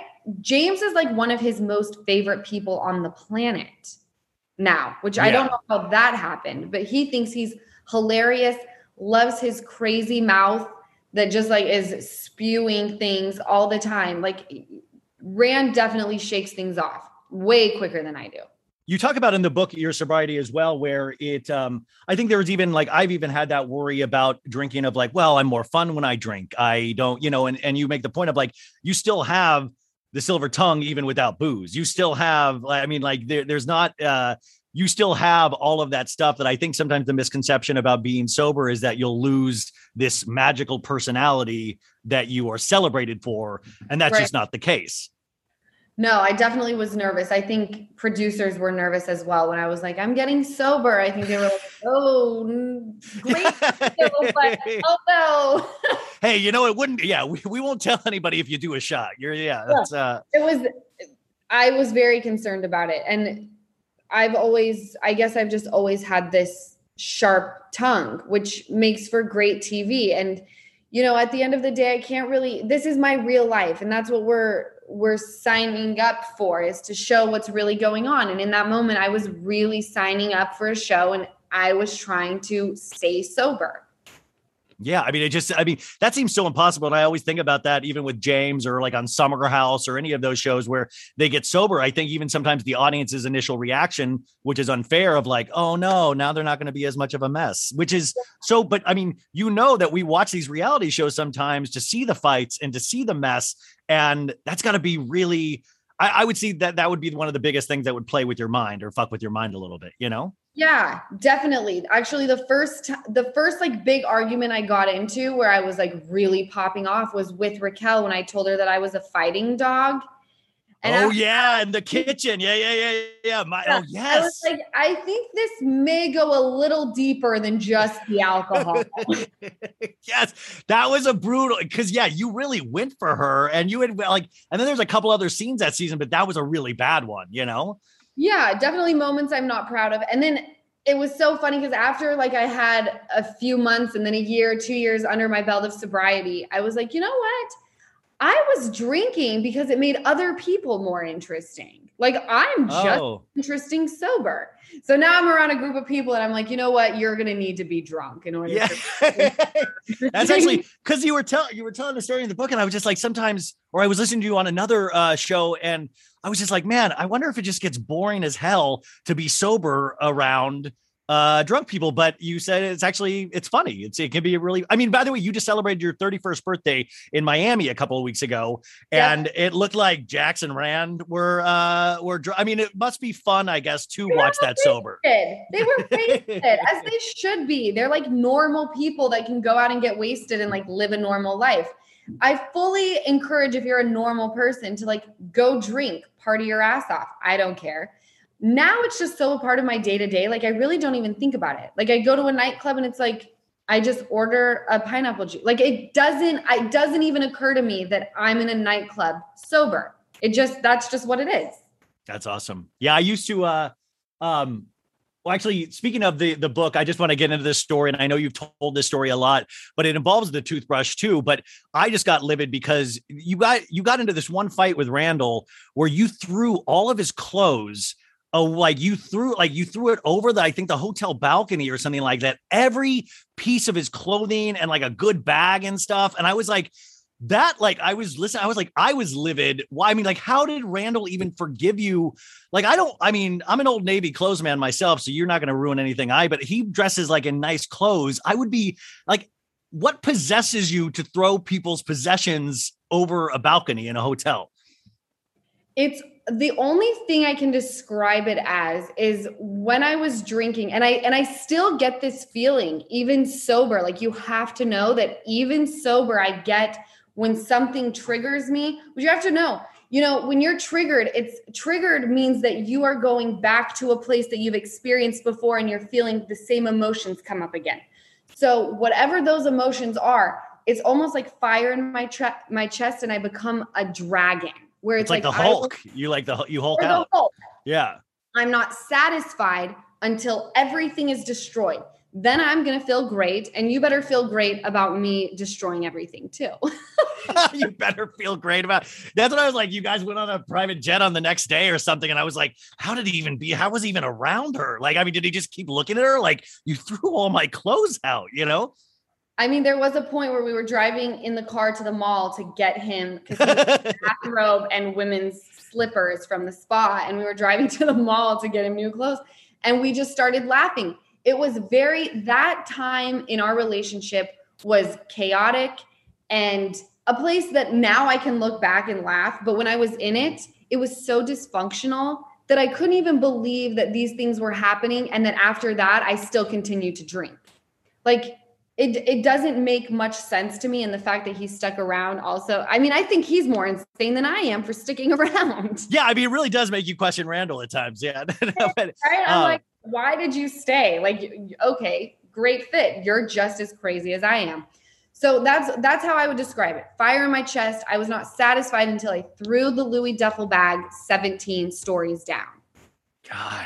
James is like one of his most favorite people on the planet now, which I don't know how that happened, but he thinks he's hilarious, loves his crazy mouth that just like is spewing things all the time. Like, Rand definitely shakes things off way quicker than I do. You talk about in the book your sobriety as well, where I think there was even like, I've even had that worry about drinking of like, well, I'm more fun when I drink. I don't, you know, and you make the point of like, you still have the silver tongue even without booze. You still have, I mean, like there's not, you still have all of that stuff that I think sometimes the misconception about being sober is that you'll lose this magical personality that you are celebrated for. And that's just not the case. No, I definitely was nervous. I think producers were nervous as well when I was like, I'm getting sober. I think they were like, oh, great. But, oh no. Hey, you know, it wouldn't. Yeah, we won't tell anybody if you do a shot. That's I was very concerned about it. And I guess I've just always had this sharp tongue, which makes for great TV. And, you know, at the end of the day, this is my real life. And that's what we're signing up for, is to show what's really going on. And in that moment, I was really signing up for a show, and I was trying to stay sober. Yeah. I mean, that seems so impossible. And I always think about that even with James, or like on Summer House or any of those shows where they get sober. I think even sometimes the audience's initial reaction, which is unfair, of like, oh no, now they're not going to be as much of a mess, which is so, but I mean, you know, that we watch these reality shows sometimes to see the fights and to see the mess. And that's got to be really, I would see that would be one of the biggest things that would play with your mind or fuck with your mind a little bit, you know? Yeah, definitely. Actually, the first like big argument I got into where I was like really popping off was with Raquel, when I told her that I was a fighting dog. And in the kitchen. Yeah. Yes. I was like, I think this may go a little deeper than just the alcohol. Yes, that was a brutal, because you really went for her, and you had like, and then there's a couple other scenes that season, but that was a really bad one, you know? Yeah, definitely moments I'm not proud of. And then it was so funny because after like I had a few months and then a year, 2 years under my belt of sobriety, I was like, you know what? I was drinking because it made other people more interesting. Like I'm just Oh. interesting sober. So now I'm around a group of people and I'm like, you know what? You're going to need to be drunk in order Yeah. to. That's actually because you were telling the story in the book, and I was just like, sometimes, or I was listening to you on another show, and I was just like, man, I wonder if it just gets boring as hell to be sober around drunk people. But you said it's funny. It can be really, I mean, by the way, you just celebrated your 31st birthday in Miami a couple of weeks ago, and it looked like Jax and Rand were I mean, it must be fun, I guess, to watch that sober. They were wasted, as they should be. They're like normal people that can go out and get wasted and like live a normal life. I fully encourage, if you're a normal person, to like go drink, party your ass off. I don't care. Now it's just so a part of my day to day. Like I really don't even think about it. Like I go to a nightclub and it's like, I just order a pineapple juice. Like it doesn't even occur to me that I'm in a nightclub sober. That's just what it is. That's awesome. Yeah. I used to, well, actually, speaking of the book, I just want to get into this story. And I know you've told this story a lot, but it involves the toothbrush too. But I just got livid because you got into this one fight with Randall where you threw all of his clothes. Oh, like you threw it over I think the hotel balcony or something like that. Every piece of his clothing and like a good bag and stuff. And I was like, I was livid. Why? I mean, like, how did Randall even forgive you? Like, I'm an old Navy clothes man myself, so you're not going to ruin anything. But he dresses like in nice clothes. I would be like, what possesses you to throw people's possessions over a balcony in a hotel? It's the only thing I can describe it as is when I was drinking, and I still get this feeling, even sober. Like you have to know that even sober, I get when something triggers me, but you have to know, when you're triggered, it's triggered means that you are going back to a place that you've experienced before and you're feeling the same emotions come up again. So whatever those emotions are, it's almost like fire in my chest and I become a dragon. Where it's like the Hulk. You Hulk out. Hulk. Yeah. I'm not satisfied until everything is destroyed. Then I'm going to feel great. And you better feel great about me destroying everything too. You better feel great about it. That's what I was like. You guys went on a private jet on the next day or something. And I was like, how was he even around her? Like, I mean, did he just keep looking at her? Like, you threw all my clothes out, I mean, there was a point where we were driving in the car to the mall to get him because he was a bathrobe and women's slippers from the spa. And we were driving to the mall to get him new clothes. And we just started laughing. It was that time in our relationship was chaotic and a place that now I can look back and laugh. But when I was in it, it was so dysfunctional that I couldn't even believe that these things were happening. And then after that, I still continued to drink. Like, it doesn't make much sense to me. And the fact that he stuck around also, I mean, I think he's more insane than I am for sticking around. Yeah. I mean, it really does make you question Randall at times. Yeah. Right? I'm like, why did you stay? Like, okay, great fit. You're just as crazy as I am. So that's how I would describe it. Fire in my chest. I was not satisfied until I threw the Louis duffel bag 17 stories down. God,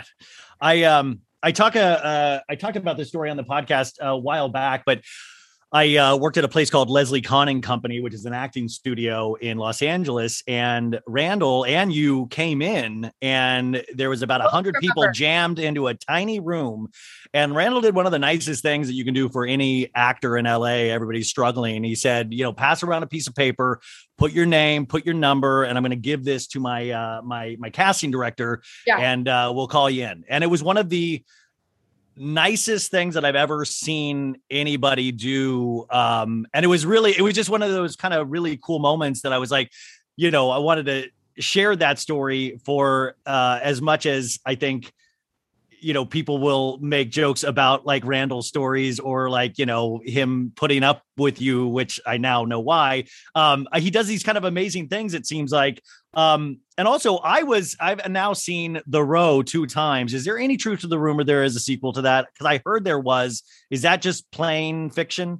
I talked about this story on the podcast a while back, but I worked at a place called Leslie Conning Company, which is an acting studio in Los Angeles. And Randall and you came in, and there was about 100 people jammed into a tiny room. And Randall did one of the nicest things that you can do for any actor in LA. Everybody's struggling. He said, pass around a piece of paper, put your name, put your number, and I'm going to give this to my my casting director, and we'll call you in. And it was one of the nicest things that I've ever seen anybody do. And it was just one of those kind of really cool moments that I was like, I wanted to share that story for as much as I think, people will make jokes about like Randall's stories or like, him putting up with you, which I now know why. He does these kind of amazing things, it seems like. And also I've now seen The Row 2 times. Is there any truth to the rumor there is a sequel to that? Because I heard there was. Is that just plain fiction?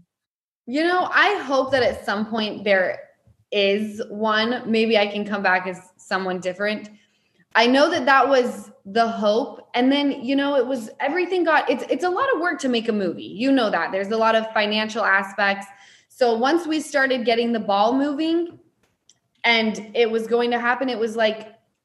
I hope that at some point there is one. Maybe I can come back as someone different. I know that was the hope. And then, it was everything it's a lot of work to make a movie. That there's a lot of financial aspects. So once we started getting the ball moving and it was going to happen, it was like,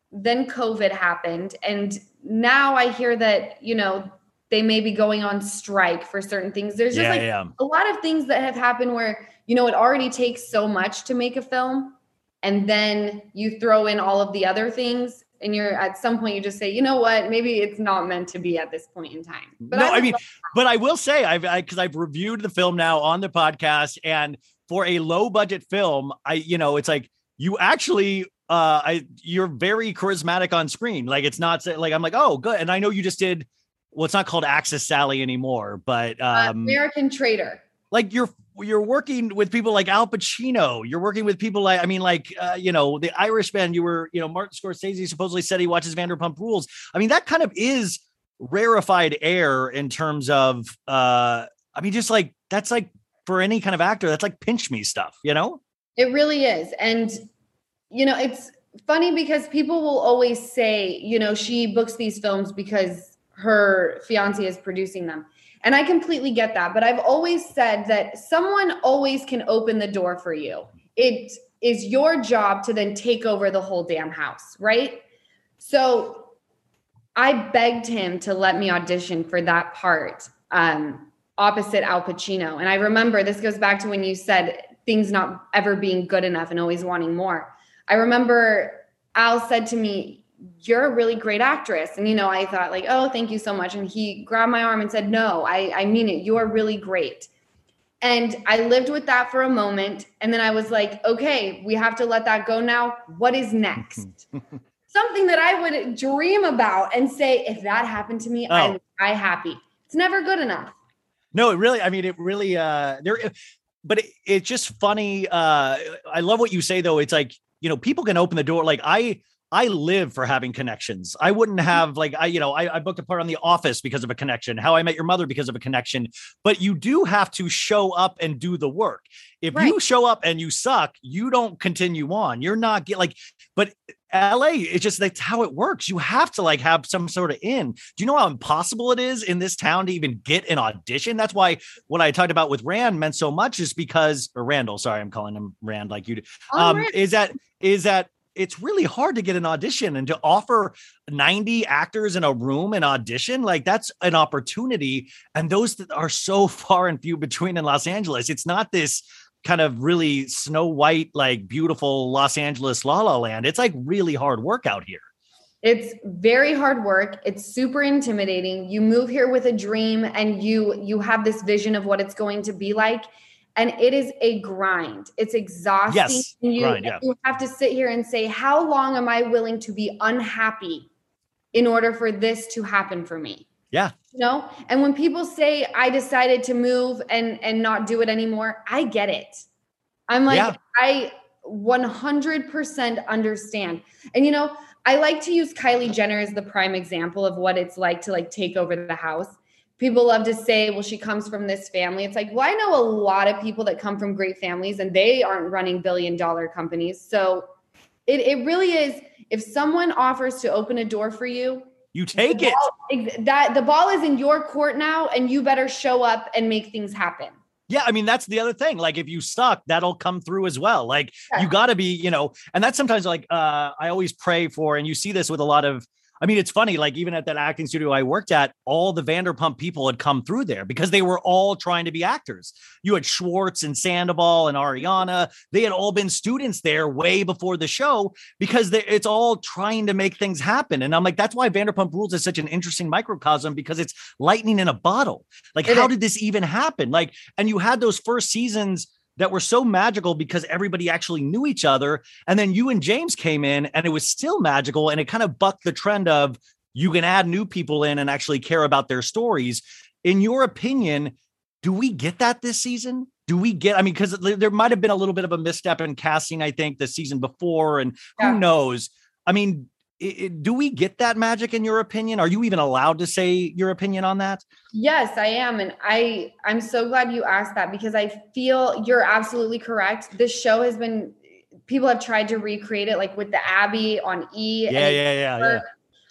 then COVID happened. And now I hear that, you know, they may be going on strike for certain things. There's just a lot of things that have happened where, you know, it already takes so much to make a film. And then you throw in all of the other things, and you're at some point you just say, you know what, maybe it's not meant to be at this point in time. But but I will say because I've reviewed the film now on the podcast, and for a low budget film, it's like you actually, you're very charismatic on screen. Like it's not like, I'm like, oh, good. And I know you just did, well, it's not called Axis Sally anymore, but American Traitor. Like you're working with people like Al Pacino. You're working with people like, the Irishman. You were, Martin Scorsese supposedly said he watches Vanderpump Rules. I mean, that kind of is rarefied air in terms of, just like, that's like for any kind of actor, that's like pinch me stuff, you know? It really is. And, it's funny because people will always say, she books these films because her fiance is producing them. And I completely get that. But I've always said that someone always can open the door for you. It is your job to then take over the whole damn house, right? So I begged him to let me audition for that part opposite Al Pacino. And I remember, this goes back to when you said things not ever being good enough and always wanting more. I remember Al said to me, "You're a really great actress." And, I thought like, oh, thank you so much. And he grabbed my arm and said, "No, I mean it. You are really great." And I lived with that for a moment. And then I was like, okay, we have to let that go now. What is next? Something that I would dream about and say, if that happened to me, I would die happy. It's never good enough. No, but it's just funny. I love what you say though. It's like, people can open the door. Like I live for having connections. I wouldn't have I booked a part on The Office because of a connection, How I Met Your Mother because of a connection, but you do have to show up and do the work. If you show up and you suck, you don't continue on. You're not but LA, it's just, that's how it works. You have to have some sort of in. Do you know how impossible it is in this town to even get an audition? That's why what I talked about with Rand meant so much is because, or Randall, sorry, I'm calling him Rand like you do. Is that it's really hard to get an audition, and to offer 90 actors in a room an audition, like that's an opportunity. And those that are so far and few between in Los Angeles. It's not this kind of really Snow White, like beautiful Los Angeles La La Land. It's like really hard work out here. It's very hard work. It's super intimidating. You move here with a dream and you have this vision of what it's going to be like. And it is a grind. It's exhausting. Yes, you have to sit here and say, how long am I willing to be unhappy in order for this to happen for me? Yeah. And when people say I decided to move and not do it anymore, I get it. I'm like, I 100% understand. And, I like to use Kylie Jenner as the prime example of what it's like to take over the house. People love to say, well, she comes from this family. It's like, well, I know a lot of people that come from great families and they aren't running billion-dollar companies. So it really is, if someone offers to open a door for you, you take it. The ball is in your court now, and you better show up and make things happen. Yeah. I mean, that's the other thing. Like if you suck, that'll come through as well. Like you gotta be, and that's sometimes I always pray for, and you see this with a lot of, it's funny, even at that acting studio I worked at, all the Vanderpump people had come through there because they were all trying to be actors. You had Schwartz and Sandoval and Ariana. They had all been students there way before the show because it's all trying to make things happen. And I'm like, that's why Vanderpump Rules is such an interesting microcosm, because it's lightning in a bottle. How did this even happen? And you had those first seasons that were so magical because everybody actually knew each other. And then you and James came in and it was still magical. And it kind of bucked the trend of you can add new people in and actually care about their stories. In your opinion, do we get that this season? Do we get, because there might've been a little bit of a misstep in casting, I think, the season before, and who knows? Do we get that magic in your opinion? Are you even allowed to say your opinion on that? Yes, I am. And I'm so glad you asked that, because I feel you're absolutely correct. This show has been, people have tried to recreate it, like with the Abby on E. Yeah.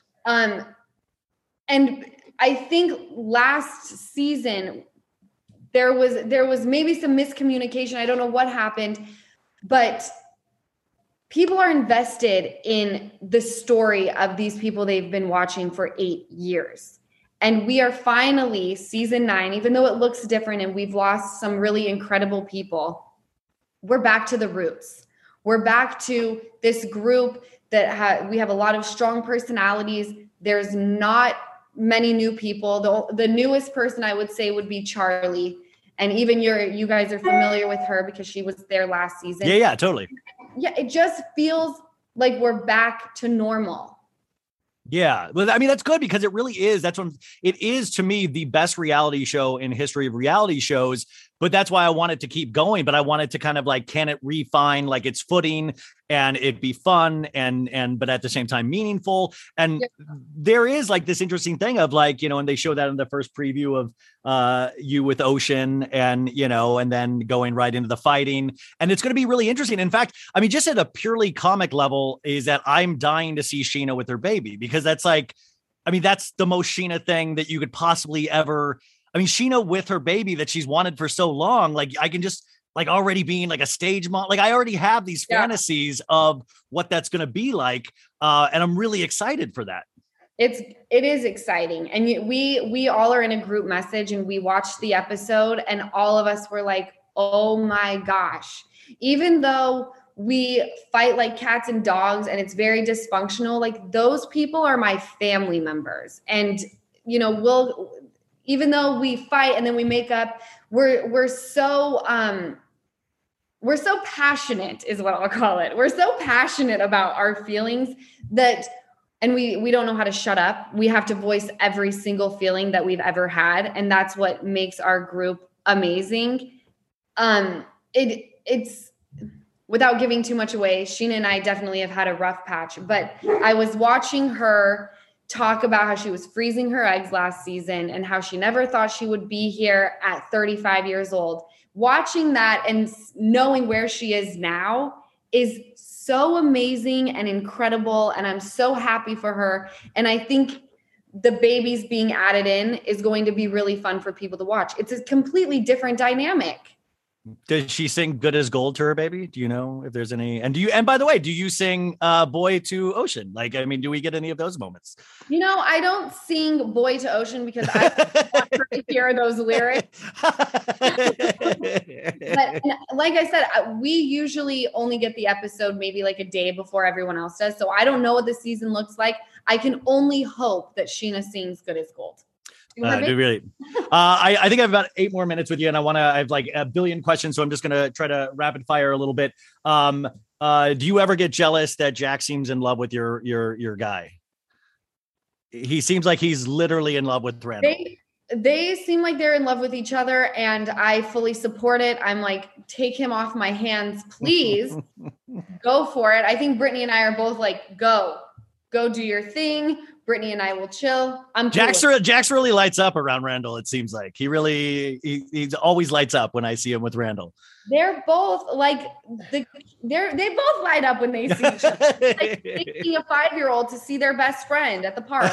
And I think last season there was maybe some miscommunication. I don't know what happened, but people are invested in the story of these people they've been watching for 8 years. And we are finally season 9, even though it looks different and we've lost some really incredible people, we're back to the roots. We're back to this group that we have a lot of strong personalities. There's not many new people. The newest person I would say would be Charlie. And even you guys are familiar with her because she was there last season. Yeah, totally. Yeah, it just feels like we're back to normal. Yeah. Well, I mean, that's good because it really is. It is to me the best reality show in history of reality shows, but that's why I want it to keep going. But I wanted to kind of like, can it refine like its footing and it be fun but at the same time meaningful. And there is like this interesting thing of like, and they show that in the first preview of you with Ocean and, and then going right into the fighting. And it's going to be really interesting. In fact, I mean, just at a purely comic level is that I'm dying to see Sheena with her baby because that's like, I mean, that's the most Sheena thing that you could possibly ever. I mean, Sheena with her baby that she's wanted for so long, like I can just like already being like a stage mom, like I already have these fantasies of what that's going to be like. And I'm really excited for that. It is exciting. And we all are in a group message and we watched the episode and all of us were like, oh my gosh, even though we fight like cats and dogs and it's very dysfunctional, like those people are my family members. And, even though we fight and then we make up, we're so passionate is what I'll call it. We're so passionate about our feelings and we don't know how to shut up. We have to voice every single feeling that we've ever had. And that's what makes our group amazing. It's without giving too much away, Sheena and I definitely have had a rough patch, but I was watching her talk about how she was freezing her eggs last season and how she never thought she would be here at 35 years old. Watching that and knowing where she is now is so amazing and incredible. And I'm so happy for her. And I think the babies being added in is going to be really fun for people to watch. It's a completely different dynamic. Does she sing Good as Gold to her baby? Do you know if there's any, and by the way, do you sing Boy to Ocean? Like, I mean, do we get any of those moments? I don't sing Boy to Ocean because I want her to hear those lyrics. But like I said, we usually only get the episode maybe like a day before everyone else does. So I don't know what the season looks like. I can only hope that Sheena sings Good as Gold. Really. I think I have about 8 more minutes with you and I have like a billion questions. So I'm just going to try to rapid fire a little bit. Do you ever get jealous that Jack seems in love with your guy? He seems like he's literally in love with Randall. They seem like they're in love with each other and I fully support it. I'm like, take him off my hands, please. Go for it. I think Brittany and I are both like, go do your thing. Brittany and I will chill. Jax really lights up around Randall. It seems like he always lights up when I see him with Randall. They're both like they both light up when they see each other. It's like taking a 5-year-old to see their best friend at the park.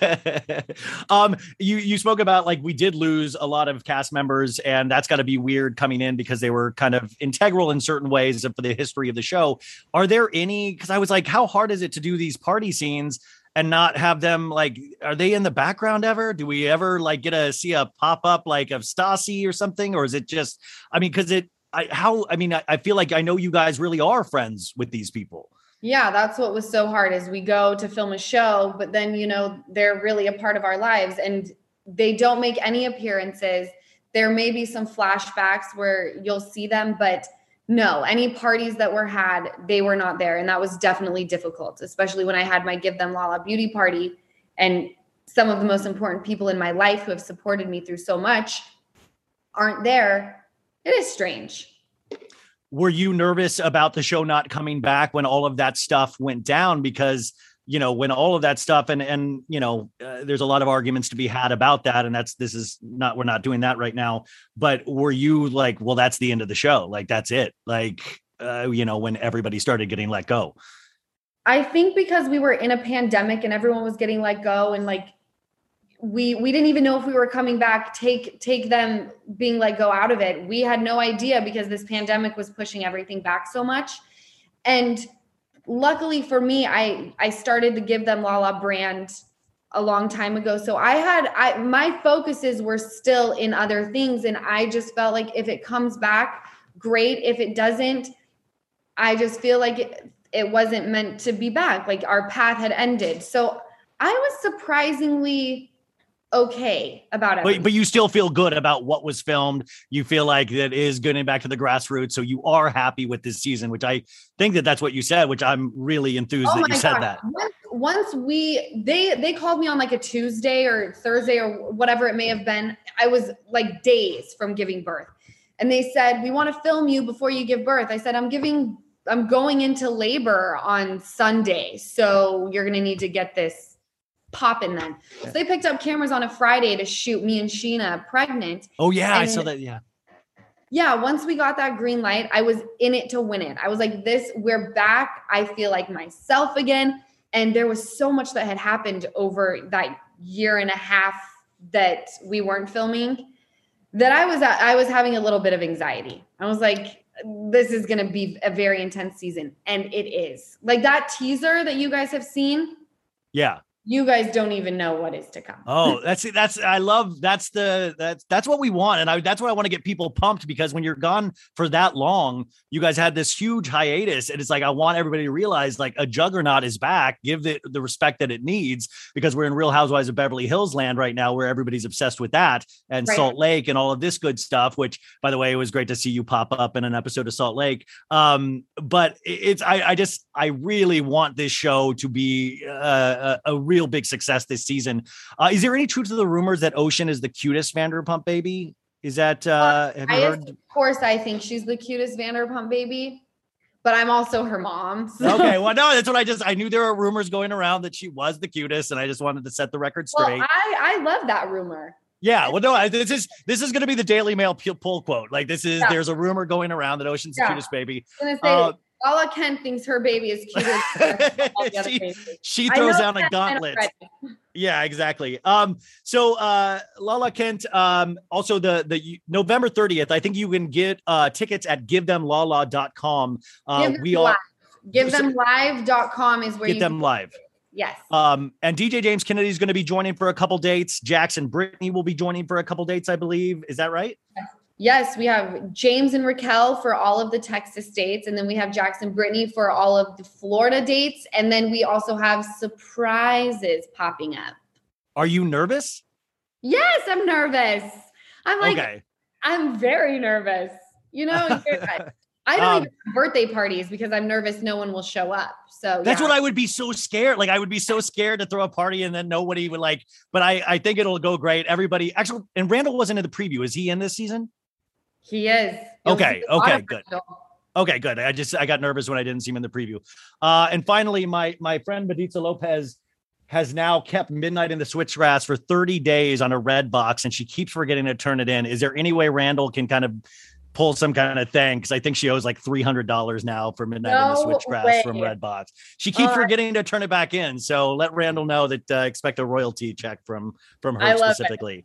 You spoke about like we did lose a lot of cast members, and that's got to be weird coming in because they were kind of integral in certain ways for the history of the show. Are there any? Because I was like, how hard is it to do these party scenes? And not have them like, are they in the background ever? Do we ever like see a pop up like of Stassi or something? Or is it just, I mean, because I feel like I know you guys really are friends with these people. Yeah, that's what was so hard is we go to film a show, but then, they're really a part of our lives and they don't make any appearances. There may be some flashbacks where you'll see them, but no, any parties that were had, they were not there. And that was definitely difficult, especially when I had my Give Them Lala beauty party and some of the most important people in my life who have supported me through so much aren't there. It is strange. Were you nervous about the show not coming back when all of that stuff went down? Because, when all of that stuff and there's a lot of arguments to be had about that. And we're not doing that right now. But were you like, well, that's the end of the show. Like, that's it. Like, when everybody started getting let go. I think because we were in a pandemic and everyone was getting let go and like, we didn't even know if we were coming back, take them being let go out of it. We had no idea because this pandemic was pushing everything back so much. And luckily for me, I started to Give Them Lala brand a long time ago. So my focuses were still in other things. And I just felt like if it comes back, great. If it doesn't, I just feel like it wasn't meant to be back. Like our path had ended. So I was surprisingly okay about it. But you still feel good about what was filmed. You feel like that is getting back to the grassroots. So you are happy with this season, which I think that's what you said, which I'm really enthused that you said that. Once they called me on like a Tuesday or Thursday or whatever it may have been. I was like days from giving birth. And they said, we want to film you before you give birth. I said, I'm going into labor on Sunday. So you're going to need to get this popping then. So they picked up cameras on a Friday to shoot me and Sheena pregnant. Oh yeah, I saw that. Yeah. Yeah. Once we got that green light, I was in it to win it. I was like, we're back. I feel like myself again. And there was so much that had happened over that year and a half that we weren't filming that I was having a little bit of anxiety. I was like, this is going to be a very intense season. And it is. Like that teaser that you guys have seen. Yeah. You guys don't even know what is to come. Oh, that's what we want. And that's what I want to get people pumped, because when you're gone for that long, you guys had this huge hiatus. And it's like, I want everybody to realize like a juggernaut is back. Give the respect that it needs, because we're in Real Housewives of Beverly Hills land right now, where everybody's obsessed with that and right. Salt Lake and all of this good stuff, which by the way, it was great to see you pop up in an episode of Salt Lake. But I really want this show to be a real big success this season. Is there any truth to the rumors that Ocean is the cutest Vanderpump baby? Is that have you heard? Of course, I think she's the cutest Vanderpump baby, but I'm also her mom. So. Okay, well, no, that's what I knew there were rumors going around that she was the cutest, and I just wanted to set the record straight. Well, I love that rumor. Yeah, well, no, this is going to be the Daily Mail pull quote. Like there's a rumor going around that Ocean's the cutest baby. I'm gonna say Lala Kent thinks her baby is cuter than all the other babies. She throws down a gauntlet. Yeah, exactly. So Lala Kent, also the November 30th, I think you can get tickets at givethemlala.com. Givethemlive.com is where get them live. Yes. And DJ James Kennedy is going to be joining for a couple dates. Jackson Brittany will be joining for a couple dates, I believe. Is that right? Yes, we have James and Raquel for all of the Texas dates. And then we have Jackson Brittany for all of the Florida dates. And then we also have surprises popping up. Are you nervous? Yes, I'm nervous. Okay. I'm very nervous. You know, I don't even have birthday parties because I'm nervous no one will show up. So that's what I would be so scared. Like I would be so scared to throw a party and then nobody would like, but I think it'll go great. Everybody actually, and Randall wasn't in the preview. Is he in this season? He is. Okay, good. Okay, good. I got nervous when I didn't see him in the preview. And finally, my friend Maritza Lopez has now kept Midnight in the Switchgrass for 30 days on a red box, and she keeps forgetting to turn it in. Is there any way Randall can kind of pull some kind of thing? Because I think she owes like $300 now for Midnight in the Switchgrass from Redbox. She keeps forgetting to turn it back in. So let Randall know that expect a royalty check from her specifically.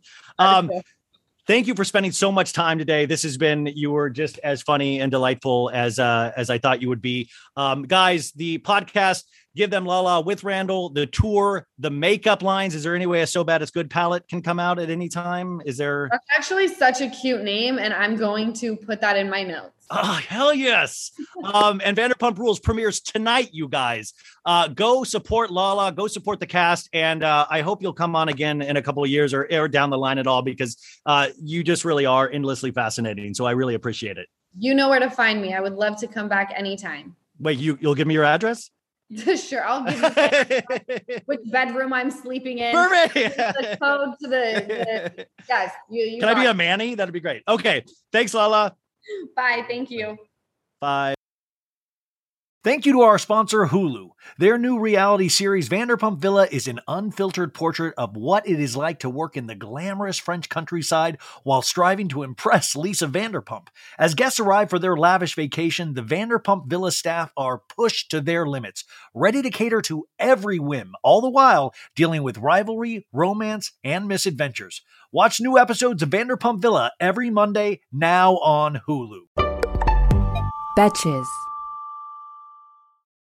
Thank you for spending so much time today. This has been, you were just as funny and delightful as I thought you would be. Guys, the podcast, Give Them Lala with Randall, the tour, the makeup lines. Is there any way a So Bad It's Good palette can come out at any time? Is there? That's actually such a cute name, and I'm going to put that in my notes. Oh, hell yes. And Vanderpump Rules premieres tonight, you guys. Go support Lala, go support the cast, and I hope you'll come on again in a couple of years or down the line at all, because you just really are endlessly fascinating. So I really appreciate it. You know where to find me. I would love to come back anytime. Wait, you'll give me your address? Sure, I'll give you which bedroom I'm sleeping in. Perfect. The code to the yes. You Can I be a Manny? That'd be great. Okay. Thanks, Lala. Bye. Thank you. Bye. Thank you to our sponsor, Hulu. Their new reality series, Vanderpump Villa, is an unfiltered portrait of what it is like to work in the glamorous French countryside while striving to impress Lisa Vanderpump. As guests arrive for their lavish vacation, the Vanderpump Villa staff are pushed to their limits, ready to cater to every whim, all the while dealing with rivalry, romance, and misadventures. Watch new episodes of Vanderpump Villa every Monday, now on Hulu. Betches.